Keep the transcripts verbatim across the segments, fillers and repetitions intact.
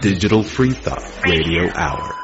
Digital Free Thought Radio Hour.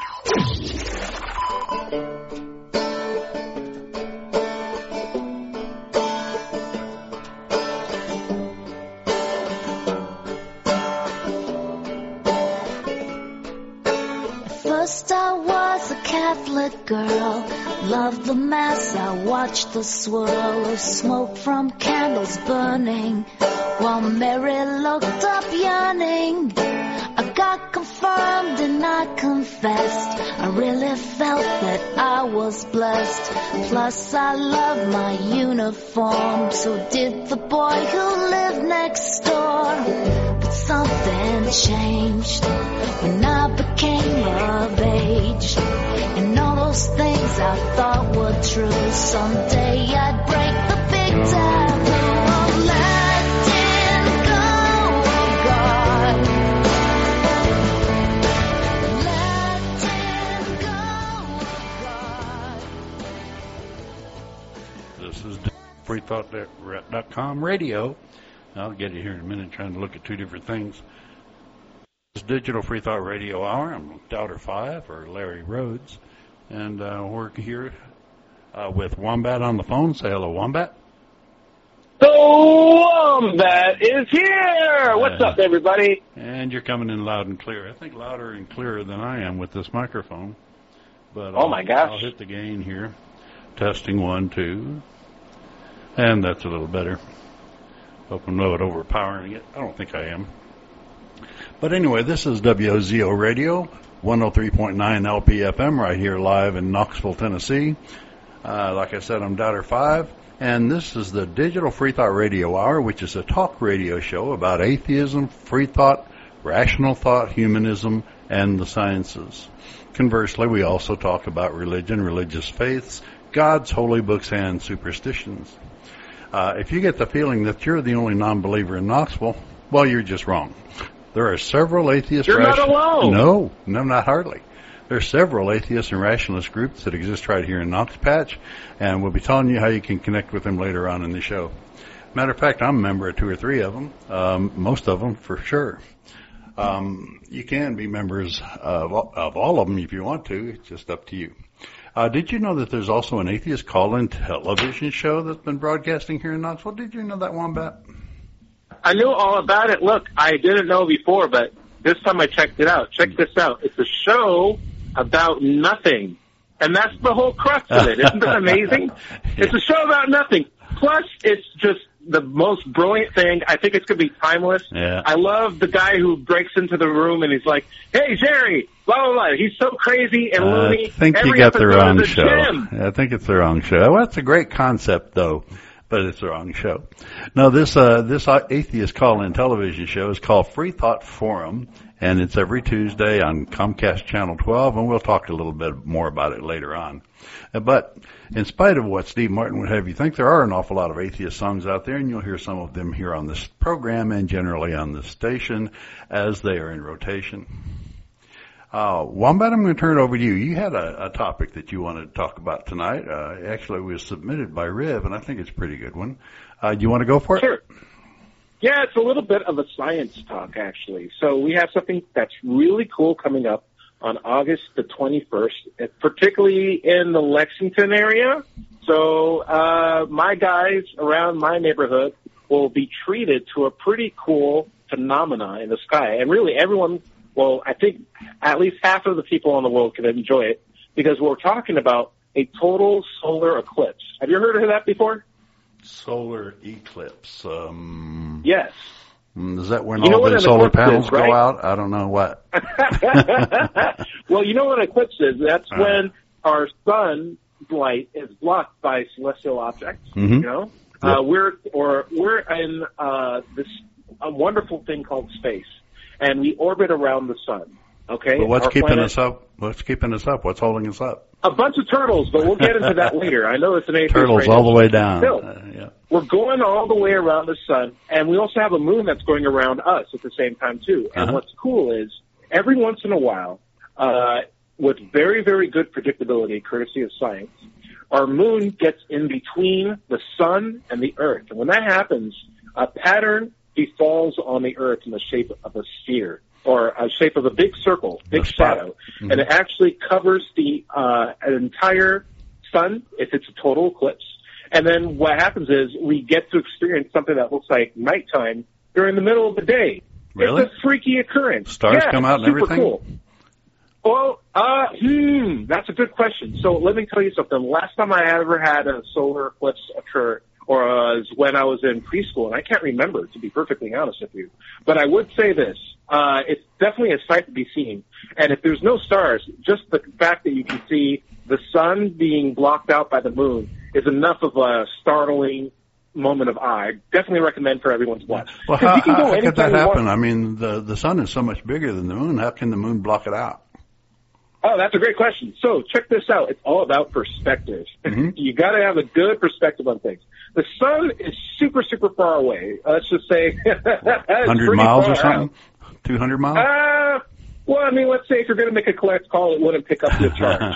First I was a Catholic girl, loved the Mass, I watched the swirl of smoke from candles burning, while Mary looked up yearning. I got confirmed and I confessed, I really felt that I was blessed. Plus I loved my uniform, so did the boy who lived next door. But something changed when I became of age, and all those things I thought were true, someday I'd break the big taboo of letting go of God. Letting go of God. This is free thought dot com radio. I'll get it here in a minute, trying to look at two different things. This is Digital Free Thought Radio Hour. I'm Doubter Five, or Larry Rhodes, and uh, we're here uh, with Wombat on the phone. Say hello, Wombat. The Wombat is here! What's uh, up, everybody? And you're coming in loud and clear. I think louder and clearer than I am with this microphone. But oh, I'll, my gosh. I'll hit the gain here. Testing one, two. And that's a little better. Hope I'm not overpowering it. I don't think I am. But anyway, this is W O Z O Radio, one oh three point nine L P F M, right here live in Knoxville, Tennessee. Uh, like I said, I'm Doubter Five, and this is the Digital Free Thought Radio Hour, which is a talk radio show about atheism, free thought, rational thought, humanism, and the sciences. Conversely, we also talk about religion, religious faiths, God's holy books, and superstitions. Uh, if you get the feeling that you're the only non-believer in Knoxville, well, you're just wrong. There are several atheist... You're not alone. No, no, not hardly. There are several atheist and rationalist groups that exist right here in Knox Patch, and we'll be telling you how you can connect with them later on in the show. Matter of fact, I'm a member of two or three of them, um, most of them for sure. Um, you can be members of, of all of them if you want to. It's just up to you. Uh, did you know that there's also an atheist call-in television show that's been broadcasting here in Knoxville? Did you know that, Wombat? I knew all about it. Look, I didn't know before, but this time I checked it out. Check this out. It's a show about nothing. And that's the whole crux of it. Isn't that amazing? It's a show about nothing. Plus, it's just the most brilliant thing. I think it's going to be timeless. Yeah. I love the guy who breaks into the room and he's like, hey, Jerry, blah, blah, blah. He's so crazy and loony. I think Every you got the wrong episode is a show. gem. I think it's the wrong show. Well, that's a great concept, though, but it's the wrong show. No, this uh, this atheist call-in television show is called Free Thought Forum, and it's every Tuesday on Comcast Channel twelve, and we'll talk a little bit more about it later on. Uh, but in spite of what Steve Martin would have you think, there are an awful lot of atheist songs out there, and you'll hear some of them here on this program and generally on this station as they are in rotation. Uh, Wombat, I'm going to turn it over to you. You had a, a topic that you wanted to talk about tonight. Uh, actually, it was submitted by Riv, and I think it's a pretty good one. Uh, do you want to go for it? Sure. Yeah, it's a little bit of a science talk, actually. So we have something that's really cool coming up on August the twenty-first, particularly in the Lexington area. So uh, my guys around my neighborhood will be treated to a pretty cool phenomena in the sky. And really everyone, well, I think at least half of the people in the world can enjoy it because we're talking about a total solar eclipse. Have you heard of that before? Solar eclipse. Um, yes. Is that when you all the solar panels is, right? go out? I don't know what. Well, you know what an eclipse is? That's uh, when our sun light is blocked by celestial objects. Mm-hmm. You know, yep. uh, we're or we're in uh, this a wonderful thing called space, and we orbit around the sun. Okay, but what's our keeping planet, us up? What's keeping us up? What's holding us up? A bunch of turtles, but we'll get into that later. I know it's an atheist turtles radio. all the way down. Still, uh, yeah. We're going all the way around the sun, and we also have a moon that's going around us at the same time, too. And uh-huh. what's cool is, every once in a while, uh, with very, very good predictability, courtesy of science, our moon gets in between the sun and the earth. And when that happens, a pattern befalls on the earth in the shape of a sphere or a shape of a big circle, big shadow, mm-hmm. and it actually covers the uh, entire sun if it's a total eclipse. And then what happens is we get to experience something that looks like nighttime during the middle of the day. Really? It's a freaky occurrence. Stars yeah, come out and super everything? Cool. Well, uh, hmm, that's a good question. So let me tell you something. Last time I ever had a solar eclipse occur or was when I was in preschool, and I can't remember, to be perfectly honest with you. But I would say this. Uh, it's definitely a sight to be seen. And if there's no stars, just the fact that you can see the sun being blocked out by the moon is enough of a startling moment of eye. Definitely recommend for everyone to watch. Well, how, you can go how, how could that happen? Want. I mean, the, the sun is so much bigger than the moon. How can the moon block it out? Oh, that's a great question. So check this out. It's all about perspective. Mm-hmm. You got to have a good perspective on things. The sun is super, super far away. Uh, let's just say one hundred miles or something? two hundred miles? Uh, well, I mean, let's say if you're going to make a collect call, it wouldn't pick up your charge.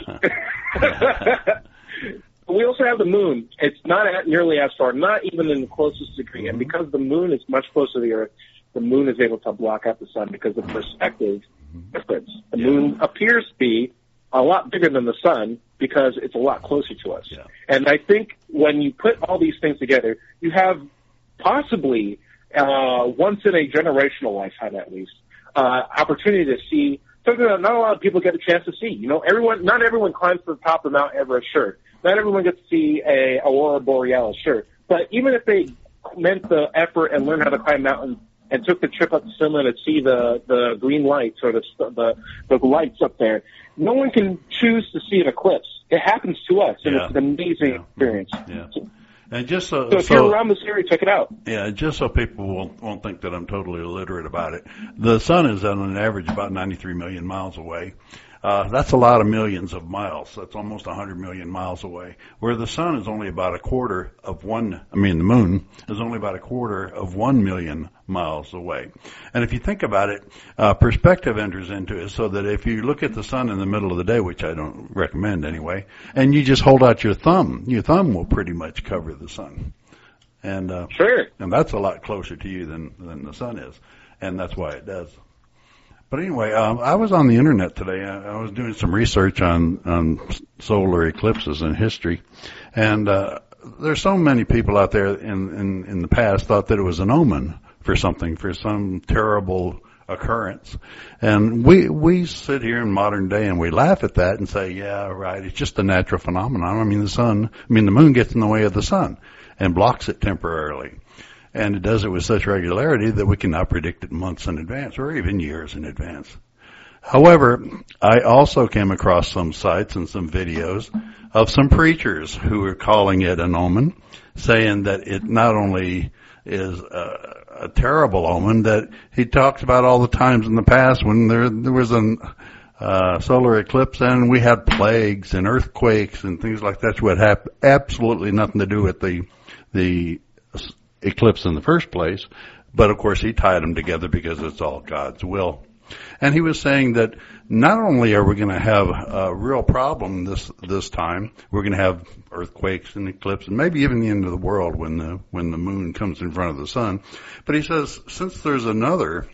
We also have the moon. It's not at nearly as far, not even in the closest degree. Mm-hmm. And because the moon is much closer to the Earth, the moon is able to block out the sun because of perspective difference. The yeah. moon appears to be a lot bigger than the sun because it's a lot closer to us. Yeah. And I think when you put all these things together, you have possibly uh, once in a generational lifetime at least, uh, opportunity to see something that not a lot of people get a chance to see. You know, everyone, not everyone climbs to the top of Mount Everest, sure. Not everyone gets to see a Aurora Borealis, sure. But even if they meant the effort and learned how to climb mountains and took the trip up to Finland to see the, the green lights or the, the the lights up there, no one can choose to see an eclipse. It happens to us, and yeah. it's an amazing yeah. experience. Yeah. And just so, so if so, you're around this area, check it out. Yeah, just so people won't, won't think that I'm totally illiterate about it. The sun is on an average about ninety-three million miles away. Uh, that's a lot of millions of miles. That's almost one hundred million miles away. Where the sun is only about a quarter of one, I mean the moon is only about a quarter of one million miles away. And if you think about it, uh, perspective enters into it so that if you look at the sun in the middle of the day, which I don't recommend anyway, and you just hold out your thumb, your thumb will pretty much cover the sun. And, uh, sure. And that's a lot closer to you than, than the sun is. And that's why it does. But anyway, um, I was on the internet today. I, I was doing some research on, on solar eclipses in history, and uh, there's so many people out there in, in, in the past thought that it was an omen for something, for some terrible occurrence. And we we sit here in modern day and we laugh at that and say, yeah, right, it's just a natural phenomenon. I mean, the sun, I mean, the moon gets in the way of the sun and blocks it temporarily. And it does it with such regularity that we can now predict it months in advance or even years in advance. However, I also came across some sites and some videos of some preachers who are calling it an omen, saying that it not only is a, a terrible omen, that he talks about all the times in the past when there, there was an uh, solar eclipse and we had plagues and earthquakes and things like that, which had absolutely nothing to do with the the eclipse in the first place, but of course he tied them together because it's all God's will. And he was saying that not only are we going to have a real problem this this time, we're going to have earthquakes and eclipse and maybe even the end of the world when the when the moon comes in front of the sun. But he says since there's another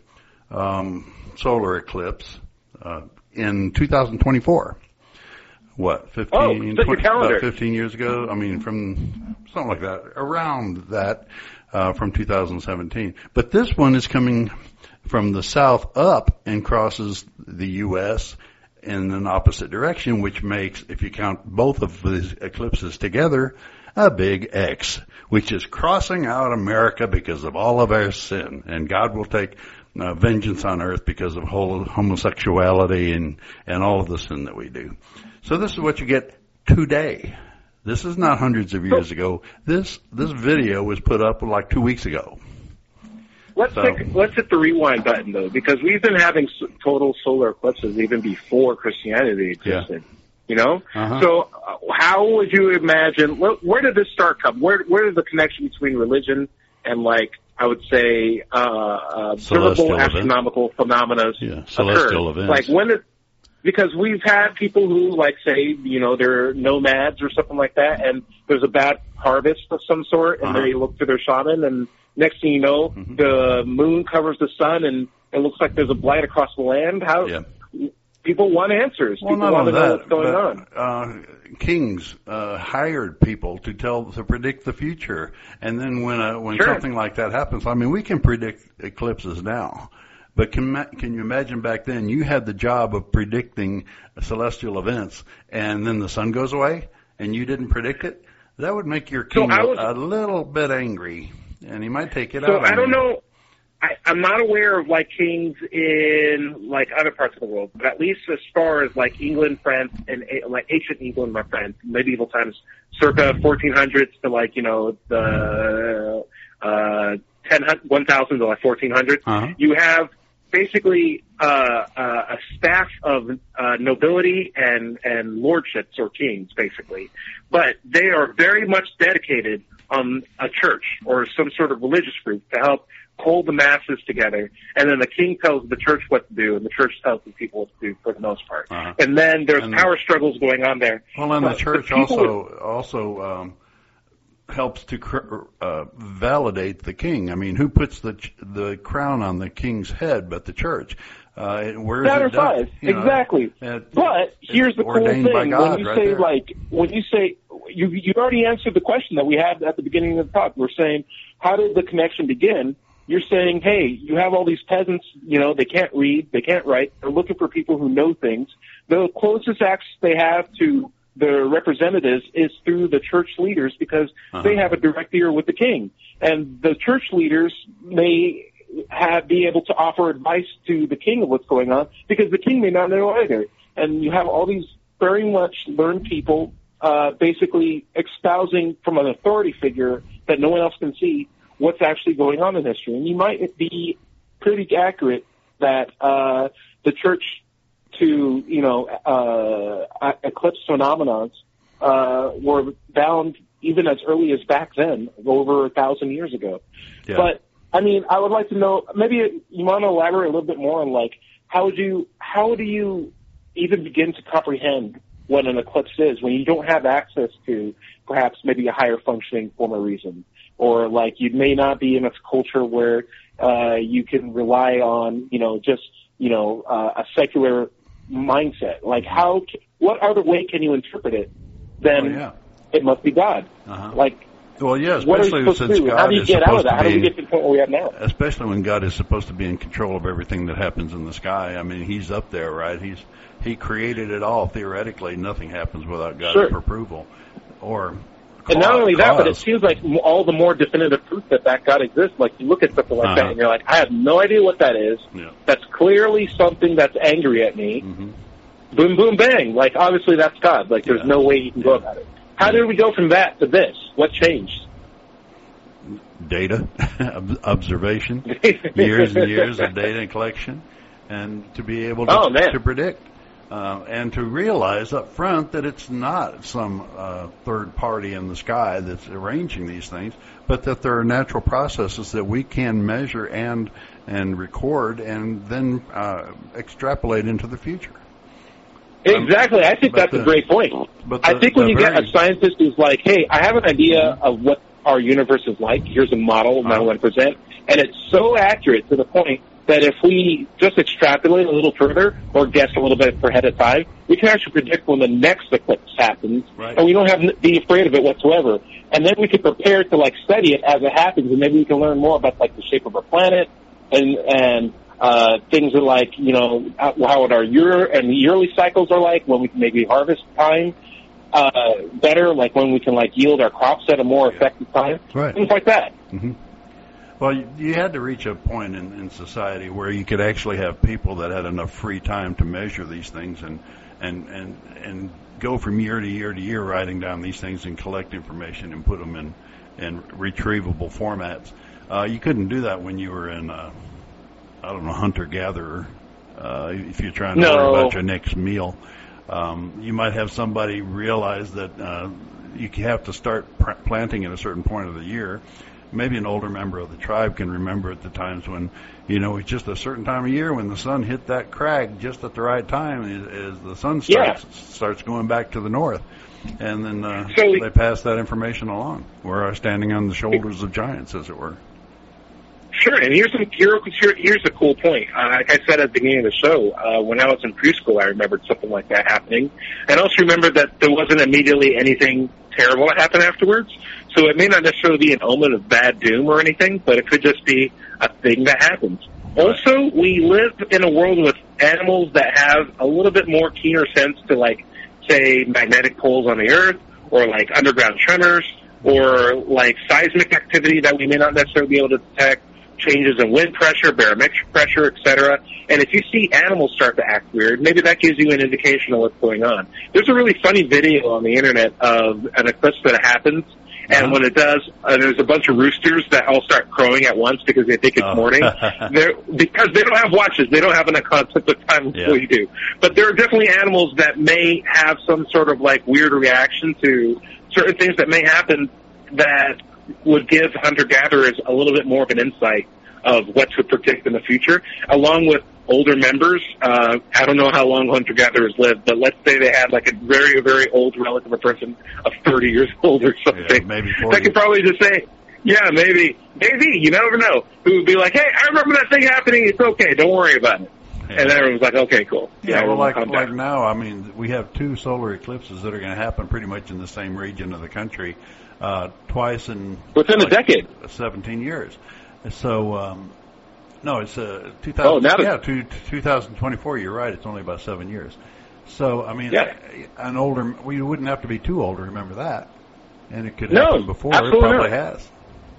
um, solar eclipse uh, in two thousand twenty-four. What, fifteen, oh, twenty, about fifteen years ago? I mean, from something like that, around that, uh, from two thousand seventeen. But this one is coming from the south up and crosses the U S in an opposite direction, which makes, if you count both of these eclipses together, a big X, which is crossing out America because of all of our sin. And God will take uh, vengeance on earth because of whole homosexuality and, and all of the sin that we do. So this is what you get today. This is not hundreds of years ago. This this video was put up like two weeks ago. Let's so, take, let's hit the rewind button though, because we've been having total solar eclipses even before Christianity existed. Yeah. You know, uh-huh. So uh, how would you imagine? Wh- where did this start come? Where where did the connection between religion and, like, I would say, uh, observable astronomical phenomena yeah, celestial occur? Events. Like when did? Because we've had people who, like, say, you know, they're nomads or something like that, and there's a bad harvest of some sort, and uh-huh. they look to their shaman, and next thing you know, mm-hmm. the moon covers the sun, and It looks like there's a blight across the land. How Yeah. people want answers. Well, people not want only to know that, what's going but, on. Uh, kings uh, hired people to tell to predict the future, and then when uh, when Sure. something like that happens, I mean, we can predict eclipses now, but can ma- can you imagine back then? You had the job of predicting celestial events, and then the sun goes away, and you didn't predict it. That would make your king So I was- a, a little bit angry, and he might take it So out. I on don't you. know. I, I'm not aware of like kings in like other parts of the world, but at least as far as like England, France, and uh, like ancient England, my friend, medieval times, circa fourteen hundreds to like you know the uh, ten one thousand to like fourteen hundred. Uh-huh. You have basically uh, uh, a staff of uh, nobility and and lordships or kings, basically, but they are very much dedicated on a church or some sort of religious group to help hold the masses together, and then the king tells the church what to do, and the church tells the people what to do for the most part. Uh-huh. And then there's And power struggles going on there. Well, and the But church people also would- also um, helps to cr- uh, validate the king. I mean, who puts the ch- the crown on the king's head but the church? Uh, where is That it or done? five, You know, exactly. it- But it's here's the cool ordained thing: by God when you right say there. like, when you say you you already answered the question that we had at the beginning of the talk. We're saying, how did the connection begin? You're saying, hey, you have all these peasants, you know, they can't read, they can't write, they're looking for people who know things. The closest access they have to the representatives is through the church leaders because Uh-huh. they have a direct ear with the king. And the church leaders may have, be able to offer advice to the king of what's going on because the king may not know either. And you have all these very much learned people uh, basically espousing from an authority figure that no one else can see what's actually going on in history. And you might be pretty accurate that uh, the church to, you know, uh, eclipse phenomenons uh, were bound even as early as back then, over a thousand years ago. Yeah. But, I mean, I would like to know, maybe you want to elaborate a little bit more on, like, how would you, how do you even begin to comprehend what an eclipse is when you don't have access to perhaps maybe a higher functioning form of reason? Or like you may not be in a culture where uh, you can rely on, you know, just, you know, uh, a secular mindset. Like how, what other way can you interpret it than Oh, yeah. it must be God? Uh-huh. Like, Well, yeah, what are you especially supposed since to do? God How do you is get out of supposed that? How to do we be, get to the point where we have now? especially when God is supposed to be in control of everything that happens in the sky. I mean, He's up there, right? He's He created it all. Theoretically, nothing happens without God's Sure. approval. Or And not only that, but it cause. seems like m- all the more definitive proof that that God exists. Like you look at something like that Uh-huh. and you're like, I have no idea what that is. Yeah. That's clearly something that's angry at me. Mhm. Boom, boom, bang. Like obviously that's God. Like there's Yeah. no way you can go about it. How did we go from that to this? What changed? Data, ob- observation, years and years of data collection, and to be able to, Oh, man. to predict. Uh, and to realize up front that it's not some uh, third party in the sky that's arranging these things, but that there are natural processes that we can measure and and record and then uh, extrapolate into the future. Exactly. I think But that's the- a great point. but I the- think when the you get very- a scientist who's like, hey, I have an idea of what our universe is like. Here's a model that I Uh-huh. want to present. And it's so accurate to the point that if we just extrapolate a little further or guess a little bit ahead of time, we can actually predict when the next eclipse happens. Right. And we don't have to be afraid of it whatsoever. And then we can prepare to like study it as it happens, and maybe we can learn more about like the shape of our planet and and uh, things are like, you know, how what our year and yearly cycles are like, when we can maybe harvest time uh, better, like when we can like yield our crops at a more effective time, Right. things like that. Mm-hmm. Well, you, you had to reach a point in, in society where you could actually have people that had enough free time to measure these things and and and and go from year to year to year writing down these things and collect information and put them in in retrievable formats. Uh, you couldn't do that when you were in, uh, I don't know, hunter-gatherer. Uh, if you're trying to No. worry about your next meal, um, you might have somebody realize that uh, you have to start pr- planting at a certain point of the year. Maybe an older member of the tribe can remember at the times when, you know, it's just a certain time of year when the sun hit that crag just at the right time as, as the sun starts Yeah. starts going back to the north. And then uh, So they pass that information along. We're standing on the shoulders of giants, as it were. sure. And here's some here, here, here's a cool point. Uh, like I said at the beginning of the show, uh, when I was in preschool, I remembered something like that happening. And I also remember that there wasn't immediately anything terrible that happened afterwards. So it may not necessarily be an omen of bad doom or anything, but it could just be a thing that happens. Also, we live in a world with animals that have a little bit more keener sense to, like, say, magnetic poles on the Earth, or, like, underground tremors, or, like, seismic activity that we may not necessarily be able to detect, changes in wind pressure, barometric pressure, et cetera. And if you see animals start to act weird, maybe that gives you an indication of what's going on. There's a really funny video on the Internet of an eclipse that happens, and when it does, uh, there's a bunch of roosters that all start crowing at once because they think it's oh. morning. They're, because they don't have watches. They don't have an concept of time yeah. until you do. But there are definitely animals that may have some sort of, like, weird reaction to certain things that may happen that would give hunter-gatherers a little bit more of an insight of what to predict in the future, along with older members. Uh, I don't know how long hunter-gatherers live, but let's say they had, like, a very, very old relative, a person of thirty years old or something. Yeah, maybe forty. They could probably just say, yeah, maybe, maybe, you never know, who would be like, hey, I remember that thing happening, it's okay, don't worry about it. Yeah. And everyone's like, okay, cool. Yeah, yeah well, like, like now, I mean, we have two solar eclipses that are going to happen pretty much in the same region of the country, uh, twice in... Within like, a decade. seventeen years. So, um, no, it's uh, two thousand. Oh, now yeah, two, two thousand twenty-four. You're right. It's only about seven years. So, I mean, yeah. an older, we wouldn't have to be too old to remember that, and it could no, happen before. It absolutely probably not. has.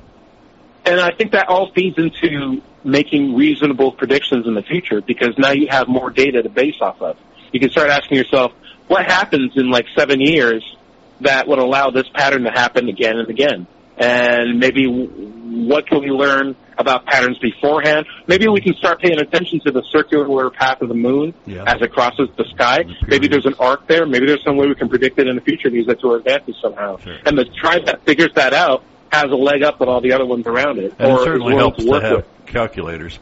And I think that all feeds into making reasonable predictions in the future, because now you have more data to base off of. You can start asking yourself, what happens in like seven years that would allow this pattern to happen again and again? And maybe what can we learn about patterns beforehand? Maybe we can start paying attention to the circular path of the moon yeah. as it crosses the sky. The maybe there's an arc there. Maybe there's some way we can predict it in the future and use that to our advantage somehow. Sure. And the tribe that figures that out has a leg up on all the other ones around it. And or it certainly is helps to, to work have with. calculators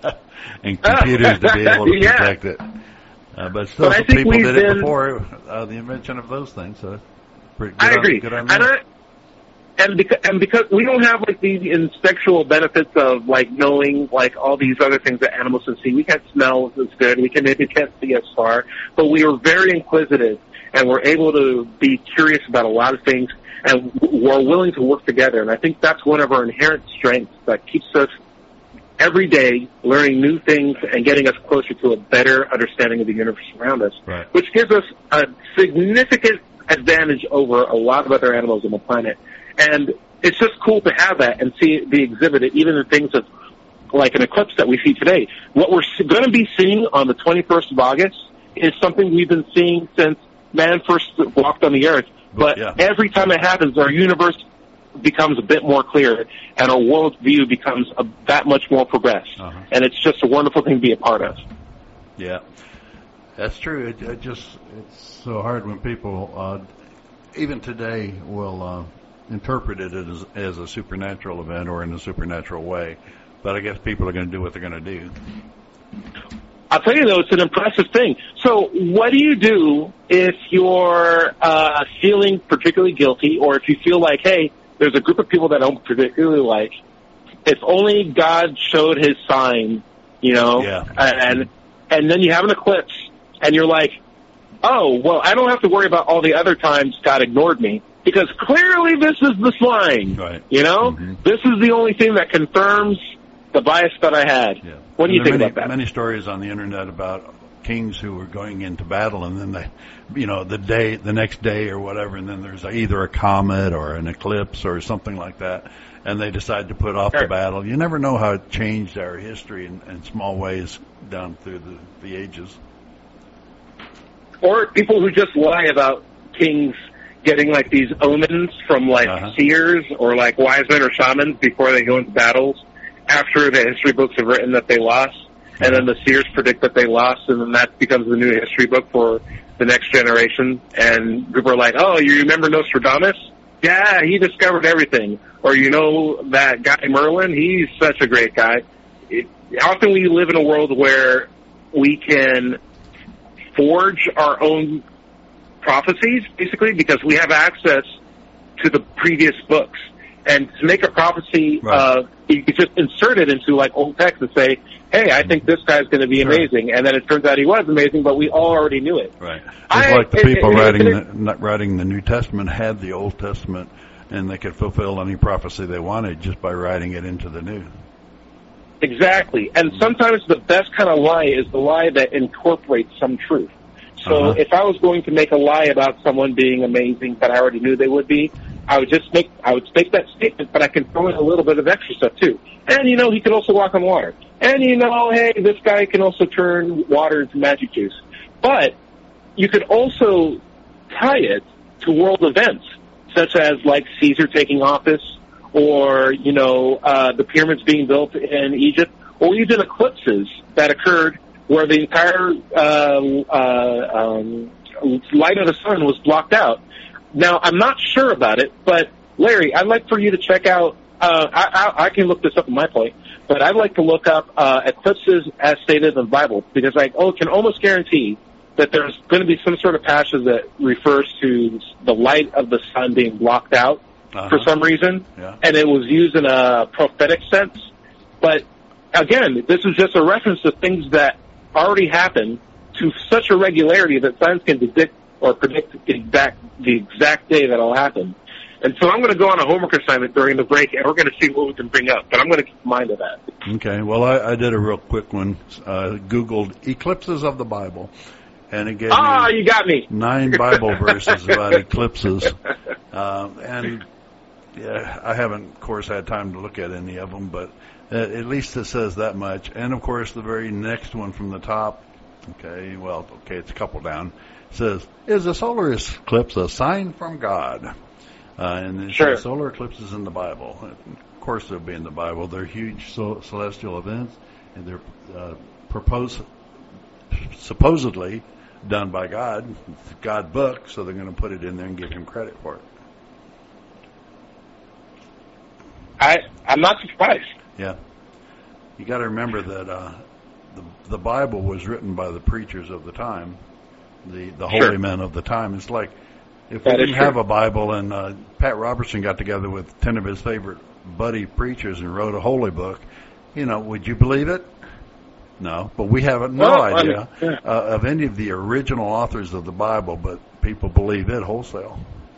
and computers to be able to yeah. protect it. Uh, but still, but some people did it before uh, the invention of those things. So pretty good I on, agree. Good on and, I, and, because, and because we don't have like these instinctual benefits of like knowing like all these other things that animals can see. We can't smell as good. We can maybe can't see as far. But we are very inquisitive, and we're able to be curious about a lot of things, and we're willing to work together. And I think that's one of our inherent strengths that keeps us every day learning new things and getting us closer to a better understanding of the universe around us, right. which gives us a significant advantage over a lot of other animals on the planet. And it's just cool to have that and see it be exhibited, even in things of, like an eclipse that we see today. What we're going to be seeing on the twenty-first of August is something we've been seeing since man first walked on the Earth. But yeah. every time it happens, our universe becomes a bit more clear, and our world view becomes a, that much more progressed. Uh-huh. And it's just a wonderful thing to be a part of. Yeah, that's true. It, it just it's so hard when people, uh, even today, will uh, interpret it as, as a supernatural event or in a supernatural way. But I guess people are going to do what they're going to do. I'll tell you, though, it's an impressive thing. So what do you do if you're uh, feeling particularly guilty, or if you feel like, hey, there's a group of people that I don't particularly like? If only God showed his sign, you know, yeah. and and then you have an eclipse, and you're like, oh, well, I don't have to worry about all the other times God ignored me, because clearly this is the sign, right. you know? Mm-hmm. This is the only thing that confirms the bias that I had. Yeah. What do and you think many, about that? Many stories on the Internet about kings who were going into battle, and then they, you know, the day, the next day or whatever, and then there's either a comet or an eclipse or something like that, and they decide to put off sure. the battle. You never know how it changed our history in, in small ways down through the, the ages. Or people who just lie about kings getting like these omens from like uh-huh. seers or like wise men or shamans before they go into battles, after the history books have written that they lost, uh-huh. and then the seers predict that they lost, and then that becomes the new history book for the next generation. And people are like, oh, you remember Nostradamus? Yeah, he discovered everything. Or you know that guy Merlin? He's such a great guy. It, often we live in a world where we can forge our own prophecies, basically, because we have access to the previous books. And to make a prophecy, Right. uh, you could just insert it into like old text and say, hey, I think this guy's going to be Sure. amazing. And then it turns out he was amazing, but we all already knew it. Right. Just I- like the it- people it- writing it- the not writing the New Testament had the Old Testament, and they could fulfill any prophecy they wanted just by writing it into the New. Exactly. And sometimes the best kind of lie is the lie that incorporates some truth. So Uh-huh. if I was going to make a lie about someone being amazing that I already knew they would be, I would just make, I would make that statement, but I can throw in a little bit of extra stuff too. And you know, he could also walk on water. And you know, hey, this guy can also turn water into magic juice. But you could also tie it to world events, such as like Caesar taking office, or, you know, uh, the pyramids being built in Egypt, or even eclipses that occurred where the entire uh, uh, um, light of the sun was blocked out. Now, I'm not sure about it, but Larry, I'd like for you to check out, uh, I, I, I can look this up in my point, but I'd like to look up uh, eclipses as stated in the Bible, because I oh, can almost guarantee that there's going to be some sort of passage that refers to the light of the sun being blocked out Uh-huh. for some reason, Yeah. and it was used in a prophetic sense. But again, this is just a reference to things that already happened to such a regularity that science can predict or predict the exact, the exact day that will happen. And so I'm going to go on a homework assignment during the break, and we're going to see what we can bring up. But I'm going to keep in mind of that. Okay. Well, I, I did a real quick one. Uh, Googled eclipses of the Bible, and it gave Ah, me you got me. nine Bible verses about eclipses. Um, and yeah, I haven't, of course, had time to look at any of them, but uh, at least it says that much. And of course, the very next one from the top. Okay. Well, okay, it's a couple down. Says, is a solar eclipse a sign from God? Uh, and it Sure. says solar eclipses in the Bible. Of course, they'll be in the Bible. They're huge so- celestial events, and they're uh, proposed, supposedly done by God. It's God book, so they're going to put it in there and give him credit for it. I, I'm not surprised. Yeah. You got to remember that uh, the the Bible was written by the preachers of the time, the the Sure. holy men of the time. It's like if That we is didn't true. have a Bible and uh, Pat Robertson got together with ten of his favorite buddy preachers and wrote a holy book, you know, would you believe it? No, but we have no Well, I mean, idea yeah. uh, of any of the original authors of the Bible, but people believe it wholesale.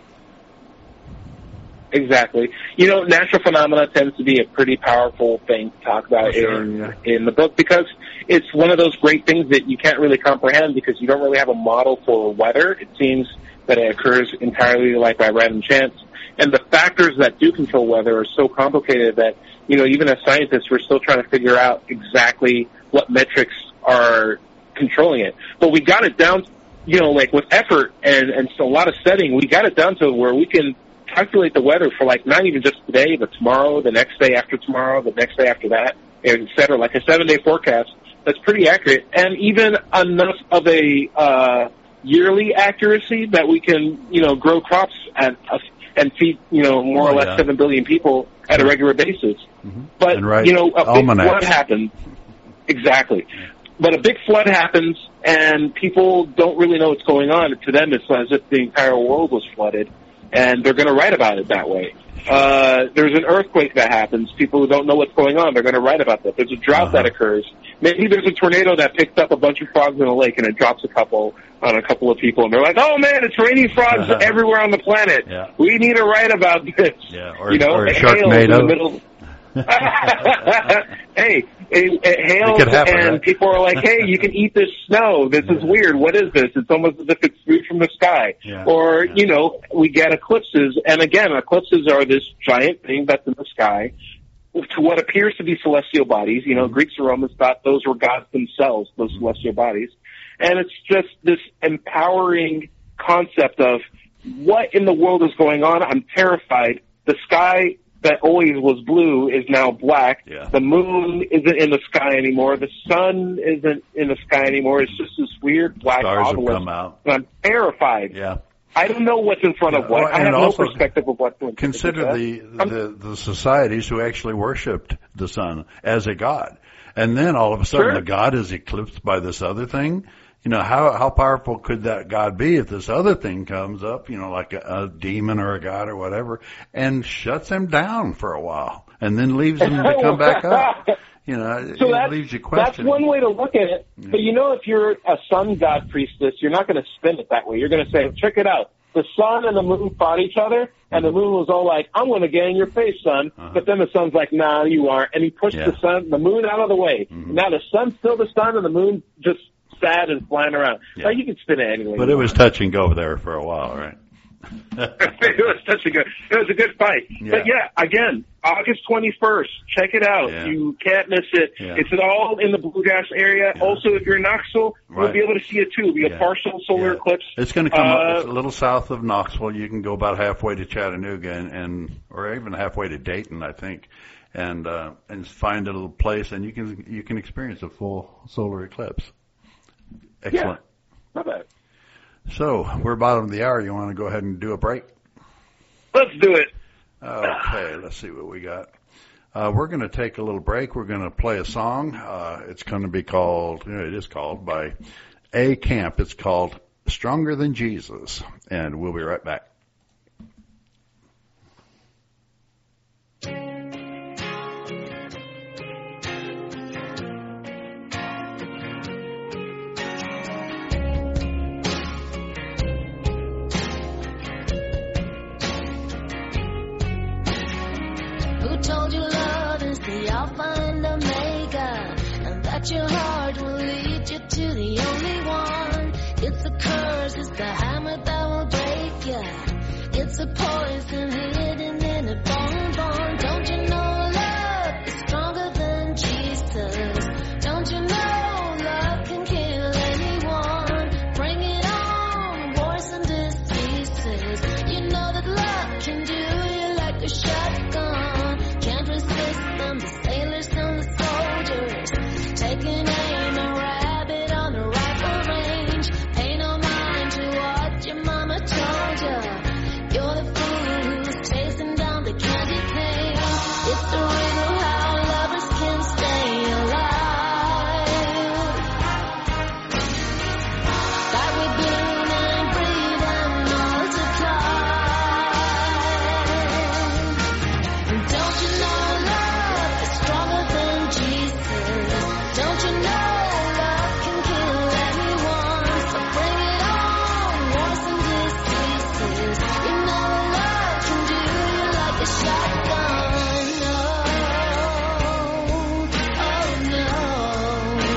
Exactly. You know, natural phenomena tends to be a pretty powerful thing to talk about Oh, sure, in yeah. in the book, because it's one of those great things that you can't really comprehend because you don't really have a model for weather. It seems that it occurs entirely like by random chance. And the factors that do control weather are so complicated that, you know, even as scientists, we're still trying to figure out exactly what metrics are controlling it. But we got it down, you know, like with effort and, and so a lot of studying, we got it down to where we can calculate the weather for like not even just today, but tomorrow, the next day after tomorrow, the next day after that, et cetera. Like a seven-day forecast that's pretty accurate, and even enough of a uh, yearly accuracy that we can, you know, grow crops at uh, and feed, you know, more Oh, or less yeah. seven billion people at a regular basis. Mm-hmm. But And write you know, a big almanacs. flood happens. Exactly. But a big flood happens, and people don't really know what's going on. To them, it's as if the entire world was flooded, and they're going to write about it that way. Uh, there's an earthquake that happens. People who don't know what's going on, they're going to write about that. There's a drought Uh-huh. that occurs. Maybe there's a tornado that picks up a bunch of frogs in a lake, and it drops a couple on a couple of people, and they're like, "Oh man, it's raining frogs Uh-huh. everywhere on the planet. Yeah. We need to write about this." Yeah, or- you know, or a it hails in the Sharknado. middle. Hey, it, it hails, It could happen, and right? people are like, "Hey, you can eat this snow. This is weird. What is this? It's almost as if it's food from the sky." Yeah, Or, yeah. you know, we get eclipses, and again, eclipses are this giant thing that's in the sky to what appears to be celestial bodies. You know, Greeks and Romans thought those were gods themselves, those celestial bodies. And it's just this empowering concept of what in the world is going on. I'm terrified. The sky that always was blue is now black. Yeah. The moon isn't in the sky anymore. The sun isn't in the sky anymore. It's just this weird black Stars have obelisk. come out. And I'm terrified. Yeah. I don't know what's in front of Yeah, what. well, I have and no also perspective of what's in front Consider of the, I'm- the the societies who actually worshipped the sun as a god, and then all of a sudden Sure. the god is eclipsed by this other thing. you know, how how powerful could that God be if this other thing comes up, you know, like a, a demon or a god or whatever, and shuts him down for a while, and then leaves him to come back up? You know, so it leaves you questioning. That's one way to look at it. Yeah. But you know, if you're a sun god priestess, you're not going to spin it that way. You're going to say, check it out. The sun and the moon fought each other, and the moon was all like, I'm going to get in your face, son. Uh-huh. But then the sun's like, nah, you aren't. And he pushed Yeah. the sun, the moon out of the way. Mm-hmm. Now the sun's still the sun, and the moon just sad and flying around. Yeah. Now, you can spin it anyway. But it was touch and go there for a while, right? It was such a good, it was a good fight. Yeah. But yeah, again, August twenty-first, check it out. Yeah. You can't miss it. Yeah. It's all in the Bluegrass area. Yeah. Also, if you're in Knoxville, Right. you'll be able to see it too. It'll be Yeah. a partial solar Yeah. eclipse. It's going to come Uh, up. It's a little south of Knoxville. You can go about halfway to Chattanooga, and, and or even halfway to Dayton, I think, and uh, and find a little place, and you can you can experience a full solar eclipse. Excellent. Yeah. Not bad. So we're bottom of the hour. You want to go ahead and do a break? Let's do it. Okay, let's see what we got. Uh, we're going to take a little break. We're going to play a song. Uh, it's going to be called, you know, it is called by A Camp. It's called Stronger Than Jesus. And we'll be right back. Told you love is the Alpha and Omega, and that your heart will lead you to the only one. It's a curse, it's the hammer that will break you. It's a poison hidden in a bonbon. Don't you know love is stronger than Jesus? Don't you know love can kill anyone? Bring it on, wars and diseases. You know that love can do you like a shotgun. Can't resist them, the sailors and the soldiers. Taking aim, a rabbit on a rifle range. Pay no mind to what your mama told you. You're the fool who's chasing down the candy cane. It's a riddle how lovers can stay alive. That we bloom and breathe and multiply. And don't you know love is stronger than Jesus? Don't you know love can kill anyone? So bring it on, wars and diseases. You know love can do you like a shotgun. No, oh no.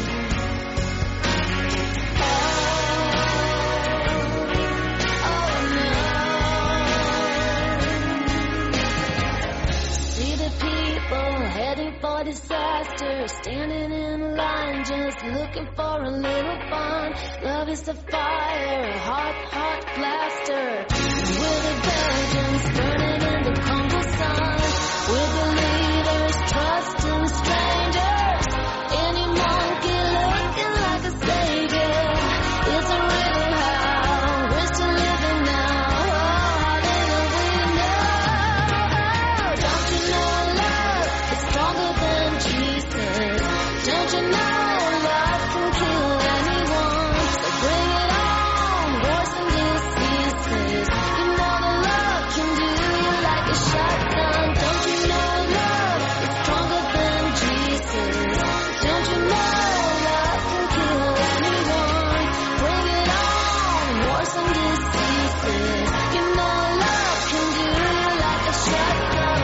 See the people heading for disaster, standing in line just looking for a little fun. Love is the fire, a hot, hot blaster. With the Belgians burning in the Congo sun. With the leaders trusting strangers. Any monkey looking like a savior. It's a riddle how we're still living now. How little we know. Don't you know love is stronger than Jesus? Don't you know love can kill anyone? So bring it on, wars and diseases. You know that love can do you like a shotgun. Don't you know love is stronger than Jesus? Don't you know love can kill anyone? Bring it on, wars and diseases. You know love can do you like a shotgun.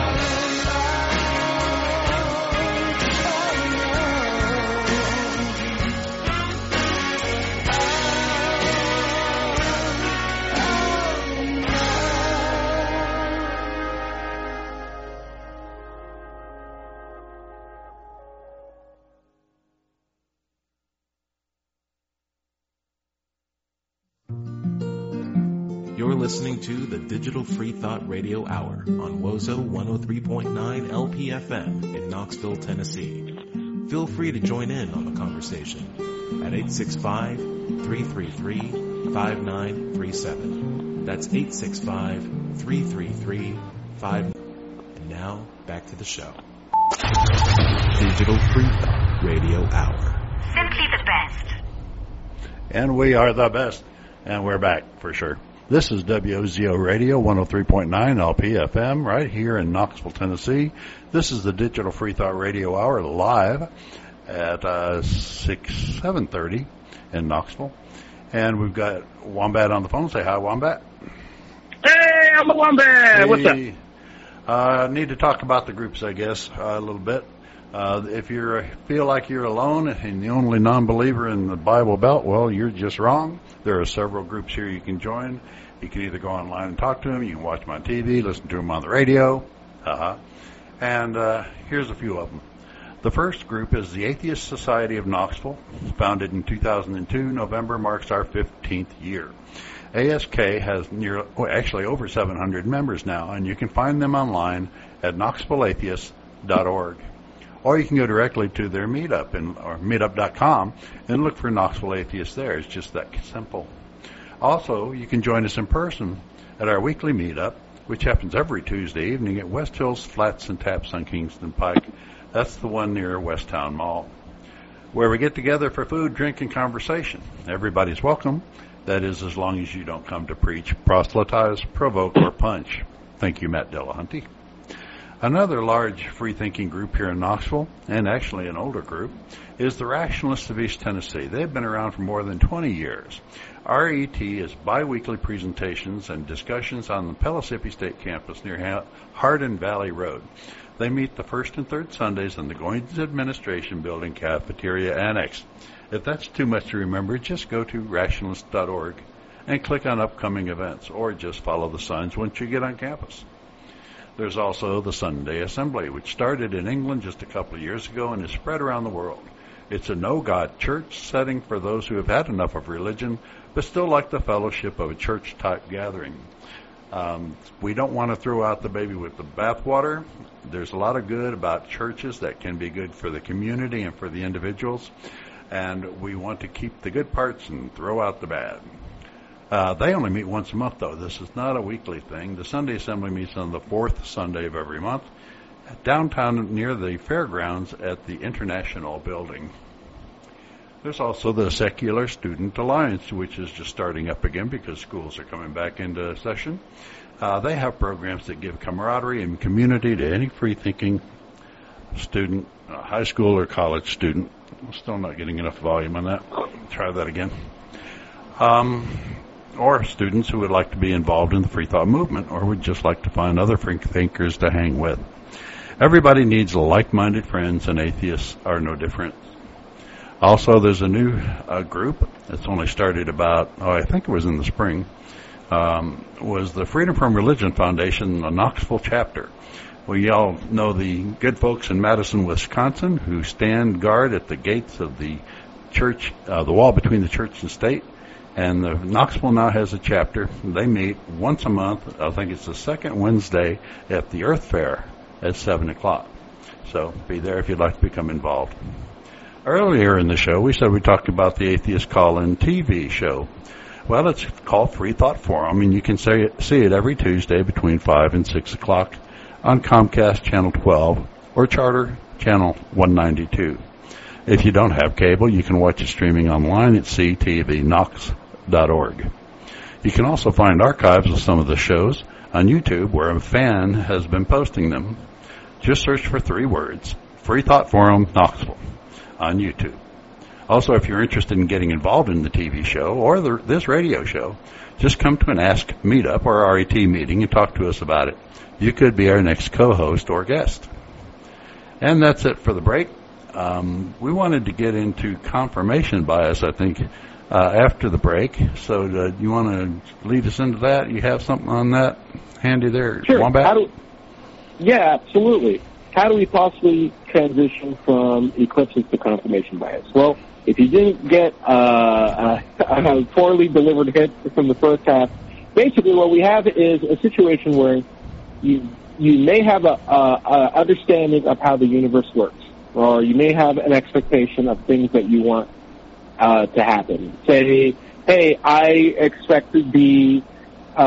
You're listening to the Digital Free Thought Radio Hour on Wozo one oh three point nine L P F M in Knoxville, Tennessee. Feel free to join in on the conversation at eight six five, three three three, five nine three seven. That's eight six five, three three three, five nine three seven. And now, back to the show. Digital Free Thought Radio Hour. Simply the best. And we are the best. And we're back for sure. This is W O Z O Radio, one oh three point nine L P F M, right here in Knoxville, Tennessee. This is the Digital Free Thought Radio Hour live at uh, six, seven thirty in Knoxville. And we've got Wombat on the phone. Say hi, Wombat. Hey, I'm a Wombat. Hey. What's up? Uh, need to talk about the groups, I guess, uh, a little bit. Uh, if you feel like you're alone and the only non-believer in the Bible Belt, well, you're just wrong. There are several groups here you can join. You can either go online and talk to them. You can watch them on T V, listen to them on the radio. Uh-huh. And uh, here's a few of them. The first group is the Atheist Society of Knoxville, founded in two thousand two. November marks our fifteenth year. A S K has near, well, actually over seven hundred members now, and you can find them online at knoxville atheists dot org. Or you can go directly to their meetup, in, or meetup dot com, and look for Knoxville Atheists there. It's just that simple. Also, you can join us in person at our weekly meetup, which happens every Tuesday evening at West Hills Flats and Taps on Kingston Pike. That's the one near West Town Mall, where we get together for food, drink, and conversation. Everybody's welcome. That is, as long as you don't come to preach, proselytize, provoke, or punch. Thank you, Matt Delahunty. Another large free-thinking group here in Knoxville, and actually an older group, is the Rationalists of East Tennessee. They've been around for more than twenty years. R E T is biweekly presentations and discussions on the Pellissippi State Campus near Hardin Valley Road. They meet the first and third Sundays in the Goins Administration Building Cafeteria Annex. If that's too much to remember, just go to rationalist dot org and click on upcoming events, or just follow the signs once you get on campus. There's also the Sunday Assembly, which started in England just a couple of years ago and is spread around the world. It's a no-God church setting for those who have had enough of religion, but still like the fellowship of a church-type gathering. Um, we don't want to throw out the baby with the bathwater. There's a lot of good about churches that can be good for the community and for the individuals, and we want to keep the good parts and throw out the bad. Uh, they only meet once a month, though. This is not a weekly thing. The Sunday Assembly meets on the fourth Sunday of every month, downtown near the fairgrounds at the International Building. There's also the Secular Student Alliance, which is just starting up again because schools are coming back into session. Uh, they have programs that give camaraderie and community to any free-thinking student, uh, high school or college student. I'm still not getting enough volume on that. Try that again. Um... or students who would like to be involved in the free thought movement or would just like to find other free thinkers to hang with. Everybody needs like-minded friends, and atheists are no different. Also, there's a new uh, group that's only started about, oh, I think it was in the spring, um, was the Freedom from Religion Foundation, the Knoxville chapter. We all know the good folks in Madison, Wisconsin, who stand guard at the gates of the church, uh, the wall between the church and state. And the Knoxville now has a chapter. They meet once a month. I think it's the second Wednesday at the Earth Fair at seven o'clock. So be there if you'd like to become involved. Earlier in the show, we said we talked about the Atheist Call-In T V show. Well, it's called Free Thought Forum, and you can see it, see it every Tuesday between five and six o'clock on Comcast Channel twelve or Charter Channel one ninety-two. If you don't have cable, you can watch it streaming online at c t v knox dot org. You can also find archives of some of the shows on YouTube, where a fan has been posting them. Just search for three words, Free Thought Forum Knoxville, on YouTube. Also, if you're interested in getting involved in the T V show or the, this radio show, just come to an Ask Meetup or R E T meeting and talk to us about it. You could be our next co-host or guest. And that's it for the break. Um, we wanted to get into confirmation bias, I think, uh, after the break. So uh, you want to lead us into that? You have something on that handy there? Sure. Wombat? How do, yeah, absolutely. How do we possibly transition from eclipses to confirmation bias? Well, if you didn't get uh, a, a poorly delivered hit from the first half, basically what we have is a situation where you you may have a, a, a understanding of how the universe works, or you may have an expectation of things that you want uh, to happen. Say, hey, I expect to be uh,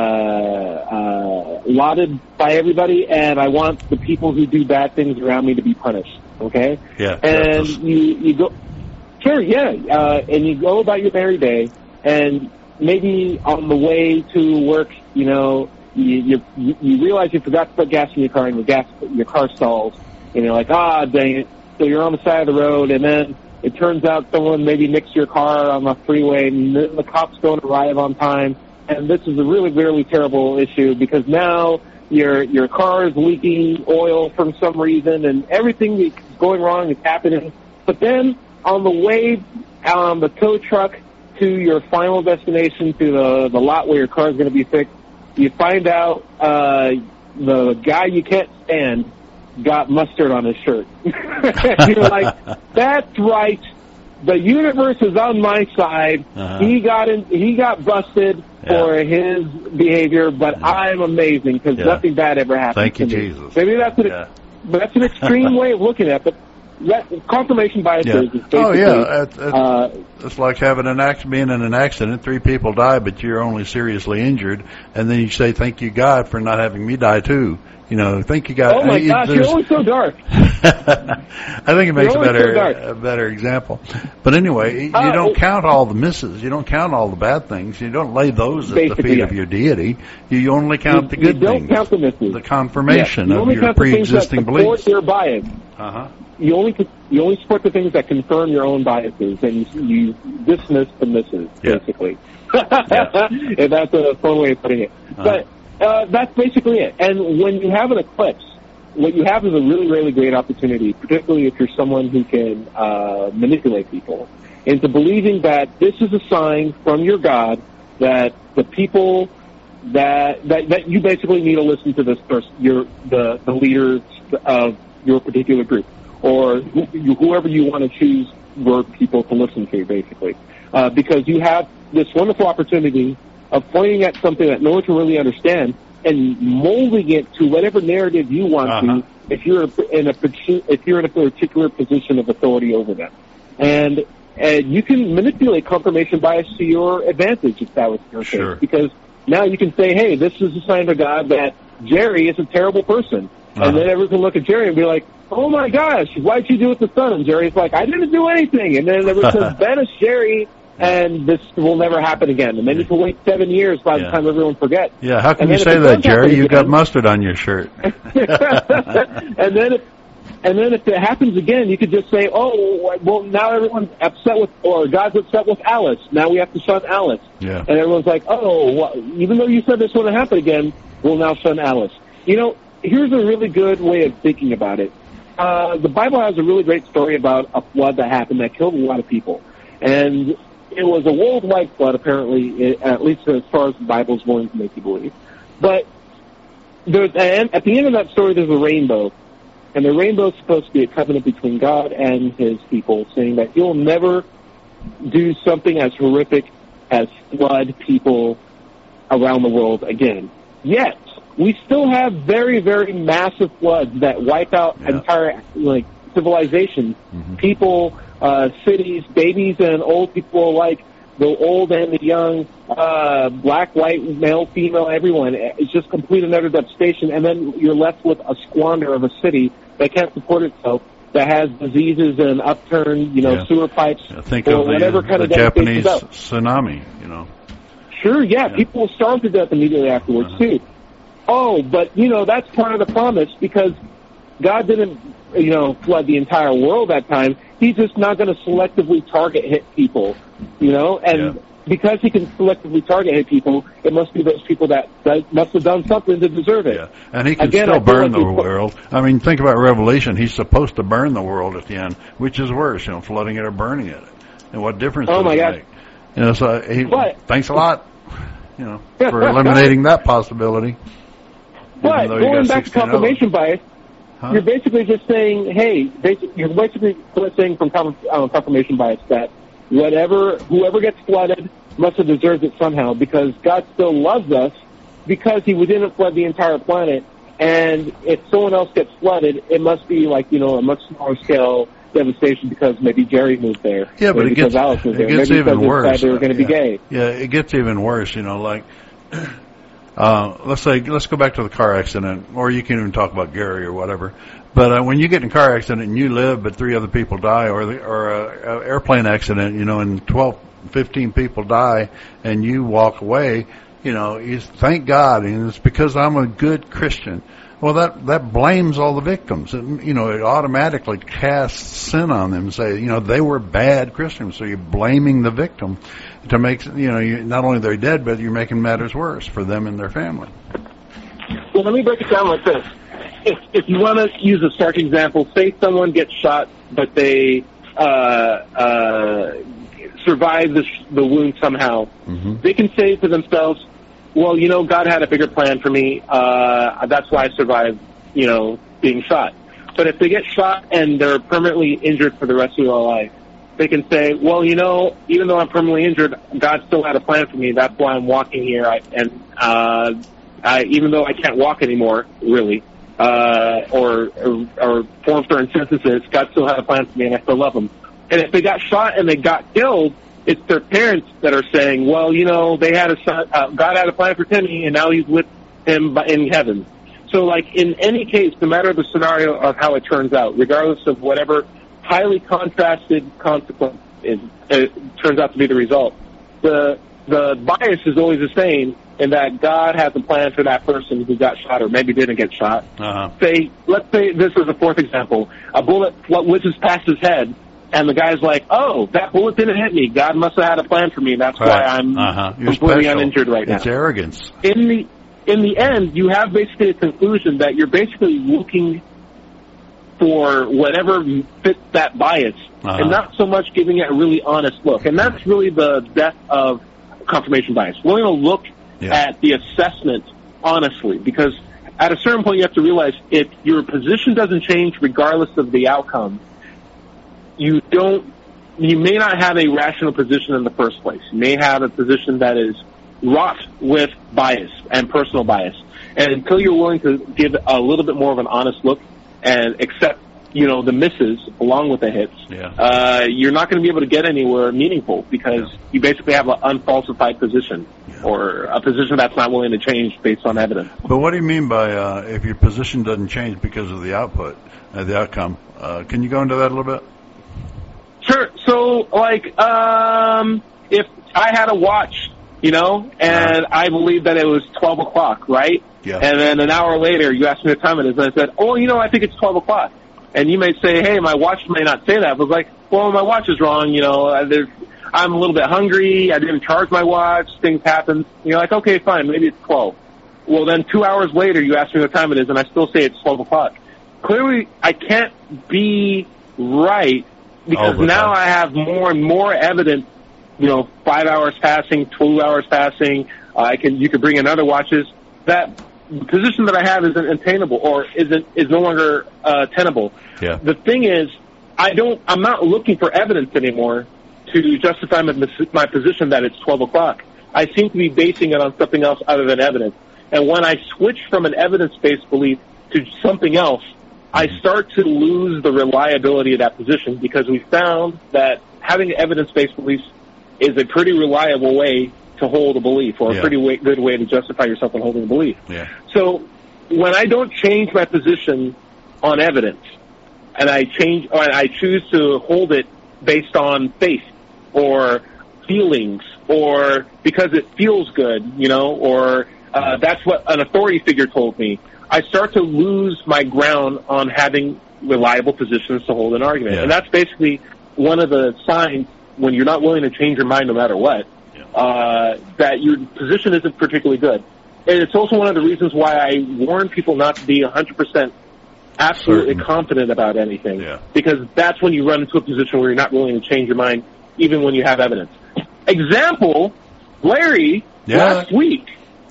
uh, lauded by everybody, and I want the people who do bad things around me to be punished. Okay? Yeah. And you you go. Sure, yeah. Uh, and you go about your merry day, and maybe on the way to work, you know, you, you, you realize you forgot to put gas in your car, and your gas, your car stalls, and you're like, ah, dang it. So you're on the side of the road, and then it turns out someone maybe nicked your car on the freeway, and the, the cops don't arrive on time. And this is a really, really terrible issue because now your your car is leaking oil from some reason, and everything that's going wrong is happening. But then on the way on the tow truck to your final destination, to the, the lot where your car is going to be fixed, you find out uh, the guy you can't stand got mustard on his shirt. You're like, that's right. The universe is on my side. Uh-huh. He got in, he got busted yeah. for his behavior, but yeah. I'm amazing because yeah. nothing bad ever happened Thank to you, me. Jesus. Maybe that's an, yeah. but that's an extreme way of looking at it. But that, confirmation bias yeah. is basically. Oh yeah, it's, it's, uh, it's like having an accident, being in an accident. Three people die, but you're only seriously injured, and then you say, "Thank you, God, for not having me die too." You know, thank you, God. Oh my gosh, you're always so dark. I think it makes a better so a better example. But anyway, you uh, don't count all the misses. You don't count all the bad things. You don't lay those at the feet yeah. of your deity. You only count you, the good you don't things. Count the misses. The confirmation yeah, you of your pre-existing beliefs. Your bias. Uh huh. You only you only support the things that confirm your own biases, and you, you dismiss the misses, yeah. basically. yeah. And that's a fun way of putting it. Uh-huh. But uh, that's basically it. And when you have an eclipse, what you have is a really, really great opportunity, particularly if you're someone who can uh, manipulate people, into believing that this is a sign from your God that the people that that, that you basically need to listen to this person, your the the leader of your particular group, or wh- whoever you want to choose your people to listen to, basically, uh, because you have this wonderful opportunity of pointing at something that no one can really understand and molding it to whatever narrative you want uh-huh. to, if you're in a if you're in a particular position of authority over them, and and you can manipulate confirmation bias to your advantage if that was your sure. case, because now you can say, hey, this is a sign of God that Jerry is a terrible person, uh-huh. and then everyone can look at Jerry and be like, oh my gosh, why'd you do it to son? And Jerry's like, I didn't do anything, and then everyone says, banish Jerry. And this will never happen again. And then you can wait seven years by yeah. the time everyone forgets. Yeah, how can you say that, Jerry? You got mustard on your shirt. and then, if, and then if it happens again, you could just say, "Oh, well, now everyone's upset with, or God's upset with Alice. Now we have to shun Alice." Yeah. And everyone's like, "Oh, well, even though you said this wouldn't happen again, we'll now shun Alice." You know, here's a really good way of thinking about it. Uh, the Bible has a really great story about a flood that happened that killed a lot of people, and it was a worldwide flood, apparently, at least as far as the Bible's willing to make you believe. But there's, and at the end of that story, there's a rainbow. And the rainbow is supposed to be a covenant between God and his people, saying that he'll never do something as horrific as flood people around the world again. Yet, we still have very, very massive floods that wipe out yeah. entire like civilizations, mm-hmm. people, Uh, cities, babies and old people alike, the old and the young, uh, black, white, male, female, everyone. It's just complete and utter devastation, and then you're left with a squander of a city that can't support itself, that has diseases and upturned, you know, yeah. sewer pipes, yeah, think or of whatever the, kind the of devastation. Japanese tsunami, you know. Sure, yeah, yeah. people will starve to death immediately afterwards, uh-huh. too. Oh, but, you know, that's part of the promise, because God didn't, you know, flood the entire world that time. He's just not going to selectively target hit people, you know, and yeah. because he can selectively target hit people, it must be those people that, that must have done something to deserve it. Yeah, and he can Again, still burn like the world. I mean, think about Revelation. He's supposed to burn the world at the end, which is worse, you know, flooding it or burning it. And what difference oh does my it God. make? You know, so he, but, thanks a lot, you know, for eliminating that possibility. But going back to confirmation bias, Huh? You're basically just saying, hey, basic, you're basically saying from uh, confirmation bias that whatever, whoever gets flooded must have deserved it somehow, because God still loves us because he didn't flood the entire planet. And if someone else gets flooded, it must be like, you know, a much smaller scale devastation because maybe Jerry moved there. Yeah, but it because gets, Alice moved it there. gets maybe even worse. They were going to yeah. be gay. Yeah, it gets even worse, you know, like... Uh, let's say, let's go back to the car accident, or you can even talk about Gary or whatever. But uh, when you get in a car accident and you live, but three other people die, or the, or a, a airplane accident, you know, and twelve, fifteen people die, and you walk away, you know, you thank God, and it's because I'm a good Christian. Well, that that blames all the victims. It, you know, it automatically casts sin on them and say, you know, they were bad Christians. So you're blaming the victim to make, you know, you, not only they're dead, but you're making matters worse for them and their family. Well, let me break it down like this. If, if you want to use a stark example, say someone gets shot, but they uh, uh, survive the, the wound somehow. Mm-hmm. They can say to themselves, well, you know, God had a bigger plan for me. Uh, that's why I survived, you know, being shot. But if they get shot and they're permanently injured for the rest of their life, they can say, well, you know, even though I'm permanently injured, God still had a plan for me. That's why I'm walking here. I, and uh, I, even though I can't walk anymore, really, uh, or, or, or form certain sentences, God still had a plan for me, and I still love him. And if they got shot and they got killed, it's their parents that are saying, well, you know, they had a son, uh, God had a plan for Timmy, and now he's with him in heaven. So, like, in any case, no matter the scenario of how it turns out, regardless of whatever highly contrasted consequence is, it turns out to be the result, the the bias is always the same in that God has a plan for that person who got shot or maybe didn't get shot. Uh-huh. Say, let's say this is a fourth example. A bullet whizzes past his head, and the guy's like, oh, that bullet didn't hit me. God must have had a plan for me. That's right. why I'm uh-huh. completely special. uninjured right now. It's arrogance. In the in the end, you have basically a conclusion that you're basically looking for whatever fits that bias, uh-huh. and not so much giving it a really honest look. And that's really the death of confirmation bias. We're going to look yeah. at the assessment honestly, because at a certain point you have to realize if your position doesn't change regardless of the outcome, you don't, you may not have a rational position in the first place. You may have a position that is wrought with bias and personal bias. And until you're willing to give a little bit more of an honest look and accept, you know, the misses along with the hits, yeah. uh, you're not going to be able to get anywhere meaningful because yeah. you basically have an unfalsified position yeah. or a position that's not willing to change based on evidence. But what do you mean by uh, if your position doesn't change because of the output, uh, the outcome? Uh, can you go into that a little bit? Sure. So, like, um, if I had a watch, you know, and uh-huh. I believed that it was twelve o'clock, right? Yeah. And then an hour later, you asked me what time it is, and I said, oh, you know, I think it's twelve o'clock. And you may say, hey, my watch may not say that. But it's like, well, my watch is wrong, you know, there's, I'm a little bit hungry, I didn't charge my watch, things happen. You're like, okay, fine, maybe it's twelve. Well, then two hours later, you ask me what time it is, and I still say it's twelve o'clock. Clearly, I can't be right, because now I have more and more evidence, you know, five hours passing, two hours passing, uh, I can, you could bring in other watches, that the position that I have isn't attainable or isn't, is no longer, uh, tenable. Yeah. The thing is, I don't, I'm not looking for evidence anymore to justify my, my position that it's twelve o'clock. I seem to be basing it on something else other than evidence. And when I switch from an evidence-based belief to something else, I start to lose the reliability of that position because we found that having evidence-based beliefs is a pretty reliable way to hold a belief or yeah. a pretty way, good way to justify yourself in holding a belief. Yeah. So when I don't change my position on evidence and I change, or I choose to hold it based on faith or feelings or because it feels good, you know, or uh, that's what an authority figure told me, I start to lose my ground on having reliable positions to hold an argument. Yeah. And that's basically one of the signs when you're not willing to change your mind no matter what, yeah. uh, that your position isn't particularly good. And it's also one of the reasons why I warn people not to be one hundred percent absolutely Certain. confident about anything. Yeah. Because that's when you run into a position where you're not willing to change your mind even when you have evidence. Example, Larry, yeah. last week,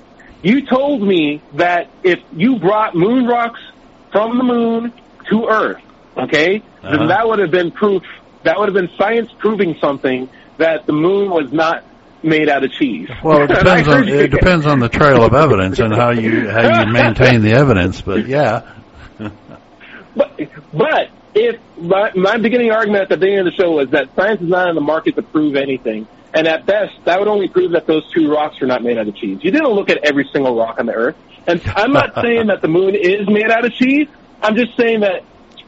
you told me that if you brought moon rocks from the moon to Earth, okay, uh-huh. then that would have been proof, that would have been science proving something that the moon was not made out of cheese. Well, it depends on it depends on the trail of evidence and how you how you maintain the evidence, but yeah. but but if my, my beginning argument at the beginning of the show was that science is not in the market to prove anything. And at best, that would only prove that those two rocks are not made out of cheese. You didn't look at every single rock on the Earth. And I'm not saying that the moon is made out of cheese. I'm just saying that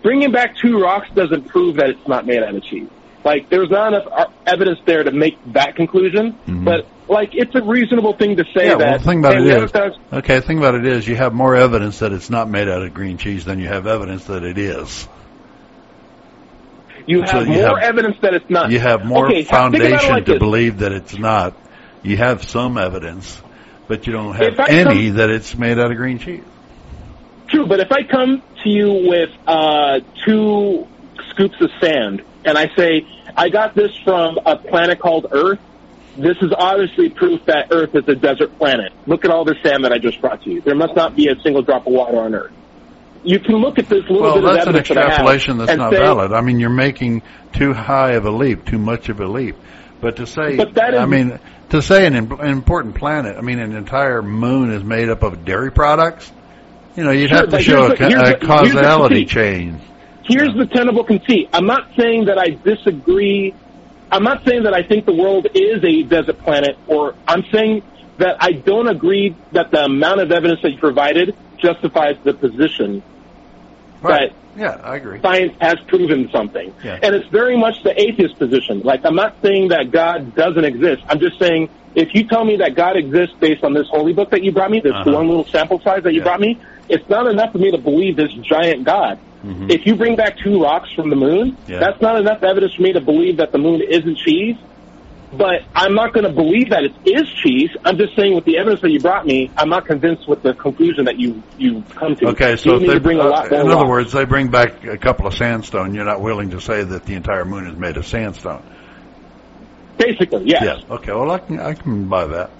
bringing back two rocks doesn't prove that it's not made out of cheese. Like, there's not enough evidence there to make that conclusion, mm-hmm. but, like, it's a reasonable thing to say yeah, that. Well, the thing about hey, it is, does, okay, the thing about it is you have more evidence that it's not made out of green cheese than you have evidence that it is. You have so you more have, evidence that it's not. You have more okay, foundation like to this. believe that it's not. You have some evidence, but you don't have any come, that it's made out of green cheese. True, but if I come to you with uh, two scoops of sand, and I say, I got this from a planet called Earth, this is obviously proof that Earth is a desert planet. Look at all the sand that I just brought to you. There must not be a single drop of water on Earth. You can look at this little well, bit of that's an evidence extrapolation that that's not say, valid. I mean, you're making too high of a leap, too much of a leap. But to say, but that is, I mean, to say an, an important planet, I mean, an entire moon is made up of dairy products, you know, you'd sure, have to show a, the, a causality chain. Here's the tenable conceit. I'm not saying that I disagree. I'm not saying that I think the world is a desert planet, or I'm saying that I don't agree that the amount of evidence that you provided justifies the position right. that yeah, I agree. science has proven something. Yeah. And it's very much the atheist position. Like, I'm not saying that God doesn't exist. I'm just saying if you tell me that God exists based on this holy book that you brought me, this uh-huh. one little sample size that you yeah. brought me, it's not enough for me to believe this giant God. Mm-hmm. If you bring back two rocks from the moon, yeah. that's not enough evidence for me to believe that the moon isn't cheese. But I'm not going to believe that it is cheese. I'm just saying with the evidence that you brought me, I'm not convinced with the conclusion that you, you come to. Okay, so you if they bring a lot uh, in more other rocks. words, they bring back a couple of sandstone, you're not willing to say that the entire moon is made of sandstone. Basically, yes. Yes. Okay, well, I can, I can buy that.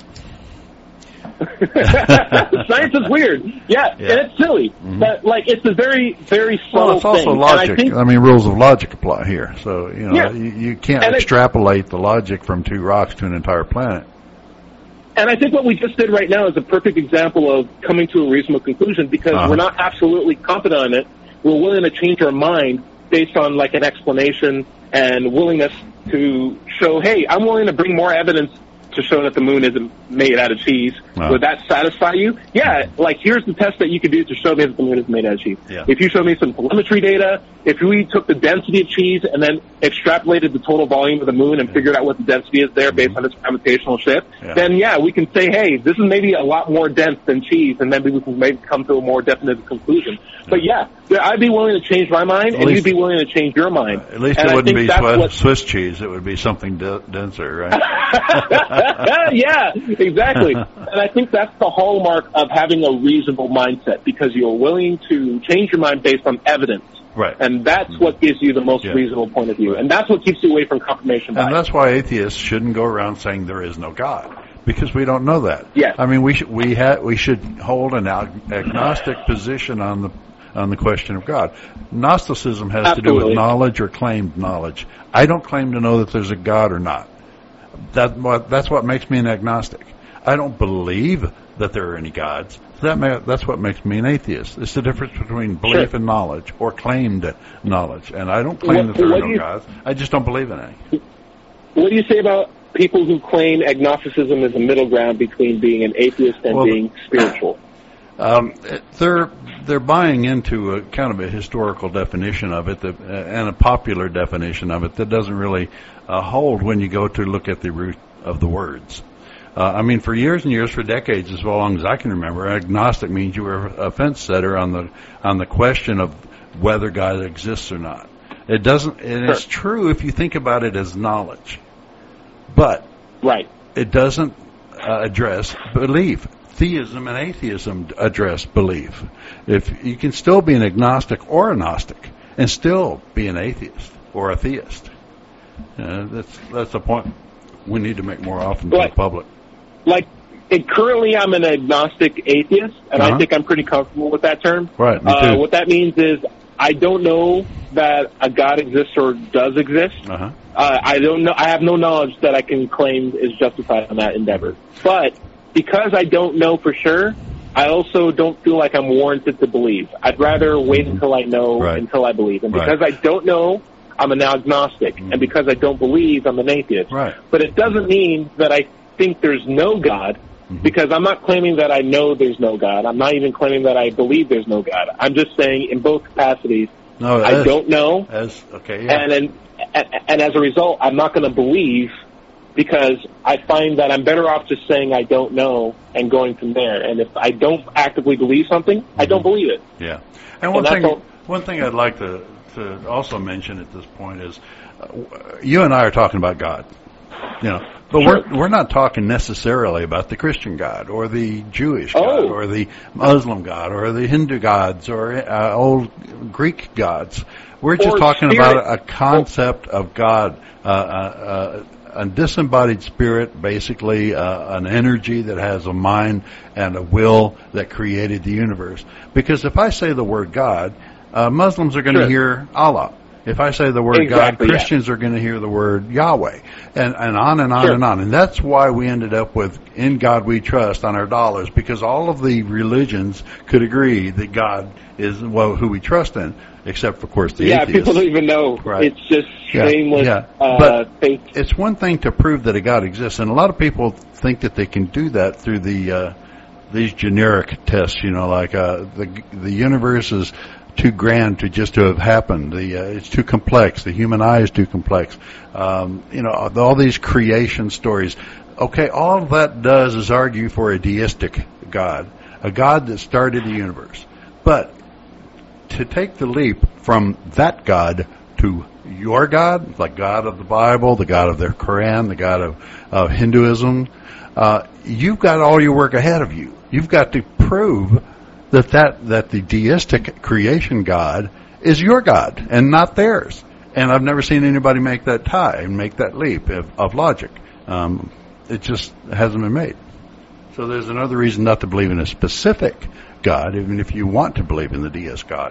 Science is weird. Yeah, yeah. and it's silly. Mm-hmm. But, like, it's a very, very subtle Well, it's also thing. logic. I, think, I mean, rules of logic apply here. So, you know, yeah. you, you can't and extrapolate the logic from two rocks to an entire planet. And I think what we just did right now is a perfect example of coming to a reasonable conclusion because uh-huh. we're not absolutely confident on it. We're willing to change our mind based on, like, an explanation and willingness to show, hey, I'm willing to bring more evidence to show that the moon isn't made out of cheese. Wow. Would that satisfy you? Yeah, like, here's the test that you could do to show me that the moon is made out of cheese. Yeah. If you show me some telemetry data, if we took the density of cheese and then extrapolated the total volume of the moon and yeah. figured out what the density is there based mm-hmm. on its gravitational shift, yeah. then, yeah, we can say, hey, this is maybe a lot more dense than cheese, and maybe we can maybe come to a more definite conclusion. Yeah. But, yeah, I'd be willing to change my mind, at and least, you'd be willing to change your mind. Uh, at least and it wouldn't be Swiss, what, Swiss cheese. It would be something de- denser, right? Yeah, exactly. And I think that's the hallmark of having a reasonable mindset, because you're willing to change your mind based on evidence. Right. And that's mm-hmm. what gives you the most yeah. reasonable point of view. Right. And that's what keeps you away from confirmation bias. And that's why atheists shouldn't go around saying there is no God, because we don't know that. Yes. I mean, we should, we, ha- we should hold an agnostic position on the on the question of God. Gnosticism has Absolutely. to do with knowledge or claimed knowledge. I don't claim to know that there's a God or not. That what that's what makes me an agnostic. I don't believe that there are any gods. That may, that's what makes me an atheist. It's the difference between belief sure. and knowledge, or claimed knowledge. And I don't claim what, that there are no you, gods. I just don't believe in any. What do you say about people who claim agnosticism is a middle ground between being an atheist and well, being spiritual? Um, they're they're buying into a kind of a historical definition of it, that, uh, and a popular definition of it that doesn't really uh, hold when you go to look at the root of the words. Uh, I mean, for years and years, for decades, as long as I can remember, agnostic means you were a fence setter on the on the question of whether God exists or not. It doesn't, and sure. it's true if you think about it as knowledge, but right, it doesn't uh, address belief. Theism and atheism address belief. If you can still be an agnostic or a Gnostic and still be an atheist or a theist, uh, that's that's a point we need to make more often right. to the public. Like, it, currently I'm an agnostic atheist, and uh-huh. I think I'm pretty comfortable with that term. Right, me too. Uh, what that means is I don't know that a God exists or does exist. Uh-huh. Uh, I don't know. I have no knowledge that I can claim is justified on that endeavor. But because I don't know for sure, I also don't feel like I'm warranted to believe. I'd rather wait mm-hmm. until I know right. until I believe. And because right. I don't know, I'm an agnostic. Mm-hmm. And because I don't believe, I'm an atheist. Right. But it doesn't mean that I think there's no God, mm-hmm. because I'm not claiming that I know there's no God. I'm not even claiming that I believe there's no God. I'm just saying in both capacities, No, I as, don't know. As okay, yeah. And and, and and as a result, I'm not going to believe, because I find that I'm better off just saying I don't know and going from there. And if I don't actively believe something, mm-hmm. I don't believe it. Yeah. And one and thing, all, one thing I'd like to to also mention at this point is, uh, you and I are talking about God, you know, but sure. we're we're not talking necessarily about the Christian God or the Jewish God oh. or the Muslim God or the Hindu gods or uh, old Greek gods. We're just or talking spirit. about a concept of God, uh, uh, uh, a disembodied spirit, basically uh, an energy that has a mind and a will that created the universe. Because if I say the word God, uh, Muslims are going to sure. hear Allah. If I say the word exactly, God, Christians yeah. are going to hear the word Yahweh, and, and on and on sure. and on. And that's why we ended up with "In God We Trust" on our dollars, because all of the religions could agree that God is well who we trust in, except, of course, the yeah, atheists. Yeah, people don't even know. Right. It's just yeah. shameless yeah. uh, but fake. It's one thing to prove that a God exists, and a lot of people think that they can do that through the uh, these generic tests, you know, like uh, the the universe is too grand to just to have happened. The uh, it's too complex. The human eye is too complex. Um, you know, all these creation stories. Okay, all that does is argue for a deistic God, a God that started the universe. But to take the leap from that God to your God, the God of the Bible, the God of the Quran, the God of, of Hinduism, uh, you've got all your work ahead of you. You've got to prove that, that that the deistic creation God is your God and not theirs. And I've never seen anybody make that tie and make that leap of, of logic. Um, it just hasn't been made. So there's another reason not to believe in a specific God, even if you want to believe in the deist God.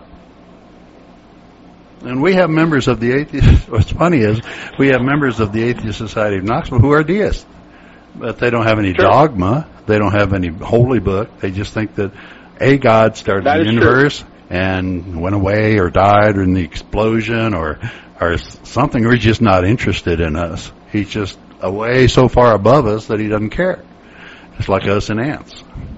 And we have members of the atheist. What's funny is we have members of the Atheist Society of Knoxville who are deists, but they don't have any sure. dogma. They don't have any holy book. They just think that a God started that the is universe true. and went away or died in the explosion or or something. Or he's just not interested in us. He's just away so far above us that he doesn't care. It's like us and ants.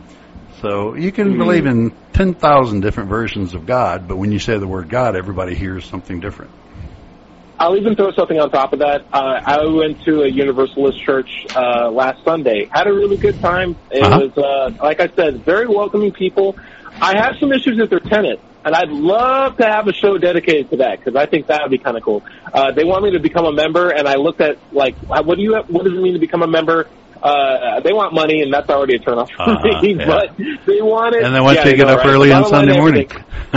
So you can mm-hmm. believe in ten thousand different versions of God, but when you say the word God, everybody hears something different. I'll even throw something on top of that. Uh, I went to a Universalist church uh, last Sunday. Had a really good time. It uh-huh. was, uh, like I said, very welcoming people. I have some issues with their tenant, and I'd love to have a show dedicated to that, because I think that would be kind of cool. Uh, they want me to become a member, and I looked at, like, what do you have, what does it mean to become a member? Uh, they want money, and that's already a turn off for uh-huh, me, yeah. but they want it. And they want yeah, you to get know, up right? early on Sunday line, morning.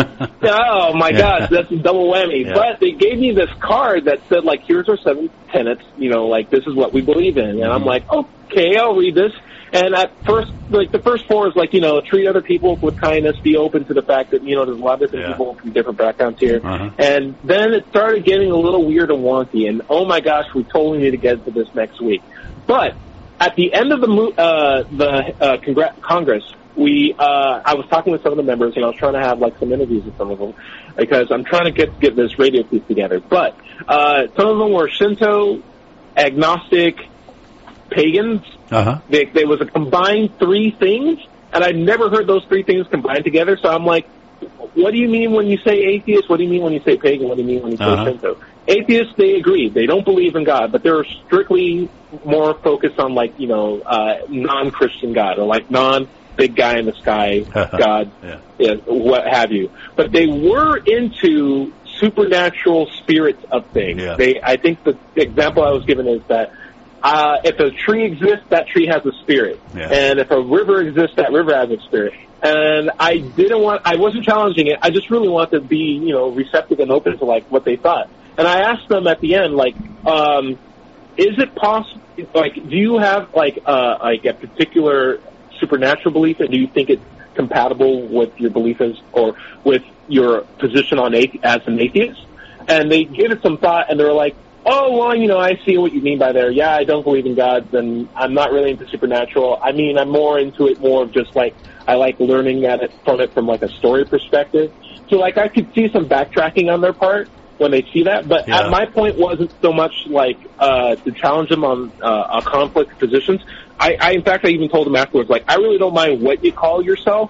Oh, my yeah. gosh, that's a double whammy. Yeah. But they gave me this card that said, like, here's our seven tenets, you know, like, this is what we believe in. And mm-hmm. I'm like, okay, I'll read this. And at first, like, the first four is, like, you know, treat other people with kindness, be open to the fact that, you know, there's a lot of different yeah. people from different backgrounds here. Uh-huh. And then it started getting a little weird and wonky. And, oh, my gosh, we totally need to get into this next week. But at the end of the uh, the uh, congr- Congress, we uh, I was talking with some of the members, and I was trying to have like some interviews with some of them because I'm trying to get get this radio piece together. But uh, some of them were Shinto, agnostic, pagans. Uh-huh. They, there was a combined three things, and I'd never heard those three things combined together. So I'm like, what do you mean when you say atheist? What do you mean when you say pagan? What do you mean when you say uh-huh. Shinto? Atheists, they agree. They don't believe in God, but they're strictly more focused on, like, you know, uh, non-Christian God, or like non-big guy in the sky God, yeah. Yeah, what have you. But they were into supernatural spirits of things. Yeah. They, I think the example I was given is that uh, if a tree exists, that tree has a spirit. Yeah. And if a river exists, that river has a spirit. And I didn't want, I wasn't challenging it. I just really wanted to be, you know, receptive and open to, like, what they thought. And I asked them at the end, like, um, is it possible, like, do you have, like, uh, like a particular supernatural belief, and do you think it's compatible with your belief as, or with your position on athe- as an atheist? And they gave it some thought, and they were like, oh, well, you know, I see what you mean by there. Yeah, I don't believe in God, and I'm not really into supernatural. I mean, I'm more into it more of just, like, I like learning at it from it from, like, a story perspective. So, like, I could see some backtracking on their part when they see that, but yeah. at my point wasn't so much like uh, to challenge them on uh, a conflict positions. I, I, in fact, I even told them afterwards, like, I really don't mind what you call yourself.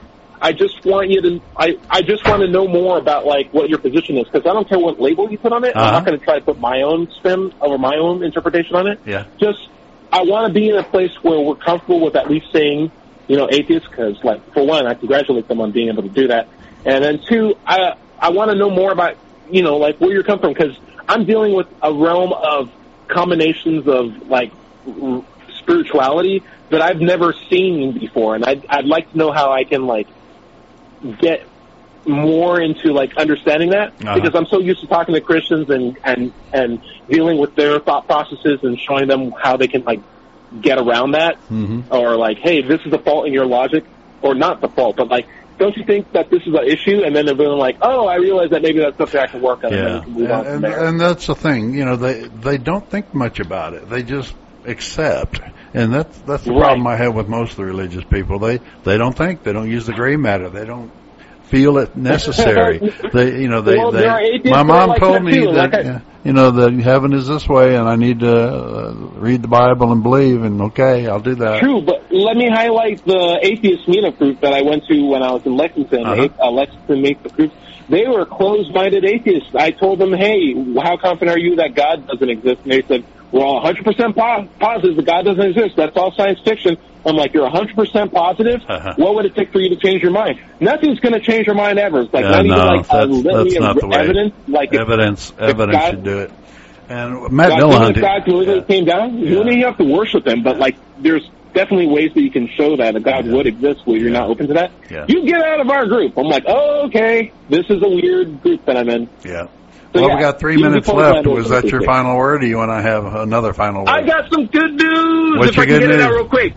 I just want you to, I, I just want to know more about, like, what your position is, because I don't care what label you put on it. Uh-huh. I'm not going to try to put my own spin or my own interpretation on it. Yeah. Just, I want to be in a place where we're comfortable with at least saying, you know, atheist, because, like, for one, I congratulate them on being able to do that. And then, two, I, I want to know more about, you know, like, where you're coming from, because I'm dealing with a realm of combinations of, like, r- spirituality that I've never seen before, and I'd, I'd like to know how I can, like, get more into, like, understanding that, uh-huh. because I'm so used to talking to Christians and, and, and dealing with their thought processes and showing them how they can, like, get around that, mm-hmm. or, like, hey, this is the fault in your logic, or not the fault, but, like, don't you think that this is an issue? And then they're being like, oh, I realize that maybe that's something I can work on, yeah. and then we can move and, on from and, there. And that's the thing, you know, they, they don't think much about it. They just accept. And that's, that's the right. problem I have with most of the religious people. They, they don't think. They don't use the gray matter. They don't feel it necessary. they, you know, they, well, they, my mom like told that me too. that, like I, you know, that heaven is this way and I need to uh, read the Bible and believe, and okay, I'll do that. True, but let me highlight the atheist meetup group that I went to when I was in Lexington, uh-huh. uh, Lexington meetup group. They were closed-minded atheists. I told them, hey, how confident are you that God doesn't exist? And they said, we're all one hundred percent po- positive that God doesn't exist. That's all science fiction. I'm like, you're one hundred percent positive? Uh-huh. What would it take for you to change your mind? Nothing's going to change your mind ever. It's like yeah, not no, even like a that's, litany that's not of the way. evidence. Like evidence if, evidence if God, should do it. And Matt God, Dillon, if God literally yeah. came down, Yeah. you don't even have to worship him, but like there's definitely ways that you can show that a God Yeah. would exist where you're Yeah. not open to that. Yeah. You get out of our group. I'm like, oh, okay, this is a weird group that I'm in. Yeah. So, well, yeah, we got three you minutes can left. totally Was that your final word, or do you want to have another final word? I got some good news. What's if your I can good get it news? out real quick.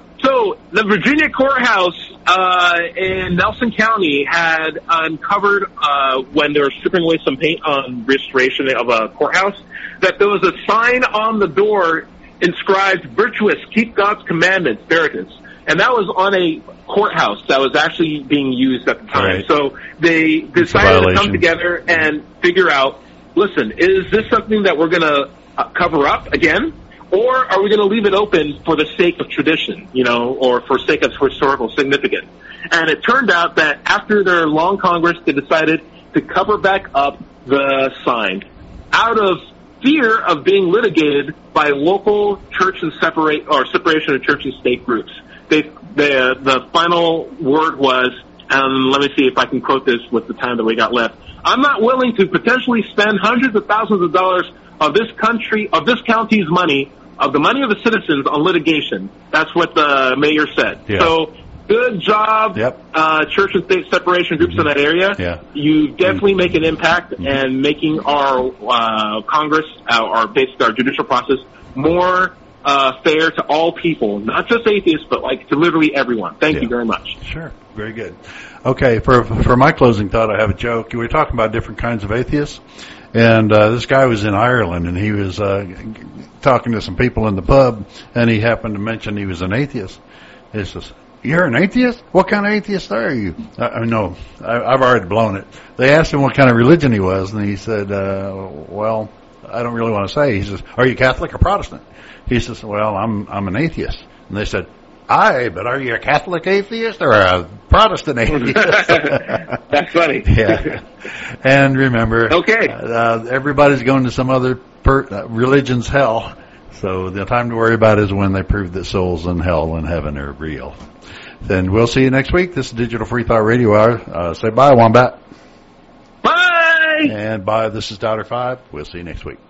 So the Virginia courthouse uh, in Nelson County had uncovered uh, when they were stripping away some paint on restoration of a courthouse that there was a sign on the door inscribed "Virtuous, keep God's commandments, Veritas," and that was on a courthouse that was actually being used at the time. Right. So they decided to come together and figure out, listen, is this something that we're going to uh, cover up again? Or are we going to leave it open for the sake of tradition, you know, or for sake of historical significance? And it turned out that after their long Congress, they decided to cover back up the sign out of fear of being litigated by local church and separate or separation of church and state groups. They, the the final word was, and let me see if I can quote this with the time that we got left. I'm not willing to potentially spend hundreds of thousands of dollars of this country, of this county's money, of the money of the citizens on litigation. That's what the mayor said. Yeah. So, good job, yep. uh, church and state separation groups mm-hmm. in that area. Yeah. You definitely mm-hmm. make an impact mm-hmm. and making our uh, Congress, our, our basically our judicial process, more uh, fair to all people, not just atheists, but like to literally everyone. Thank yeah. you very much. Sure. Very good. Okay, for for my closing thought, I have a joke. We were talking about different kinds of atheists. And uh, this guy was in Ireland, and he was uh, talking to some people in the pub, and he happened to mention he was an atheist. He says, "You're an atheist? What kind of atheist are you?" I, I no, I, I've already blown it. They asked him what kind of religion he was, and he said, uh, "Well, I don't really want to say." He says, "Are you Catholic or Protestant?" He says, "Well, I'm I'm an atheist." And they said, "Aye, but are you a Catholic atheist or a Protestant atheist?" That's funny. Yeah. And remember, okay, uh, everybody's going to some other per, uh, religion's hell. So the time to worry about is when they prove that souls in hell and heaven are real. Then we'll see you next week. This is Digital Free Thought Radio Hour. Uh, say bye, Wombat. Bye. And bye. This is Doubter Five. We'll see you next week.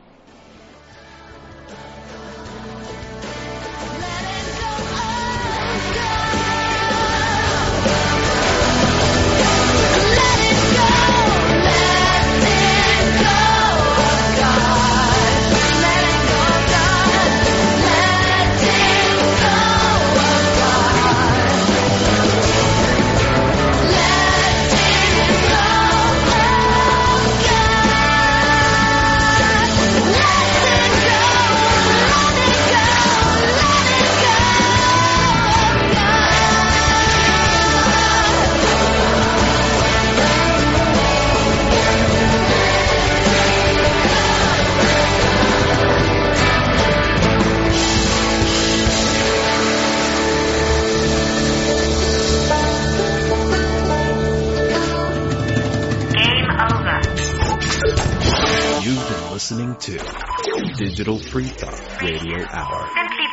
listening to Digital Free Thought Radio Hour. Simply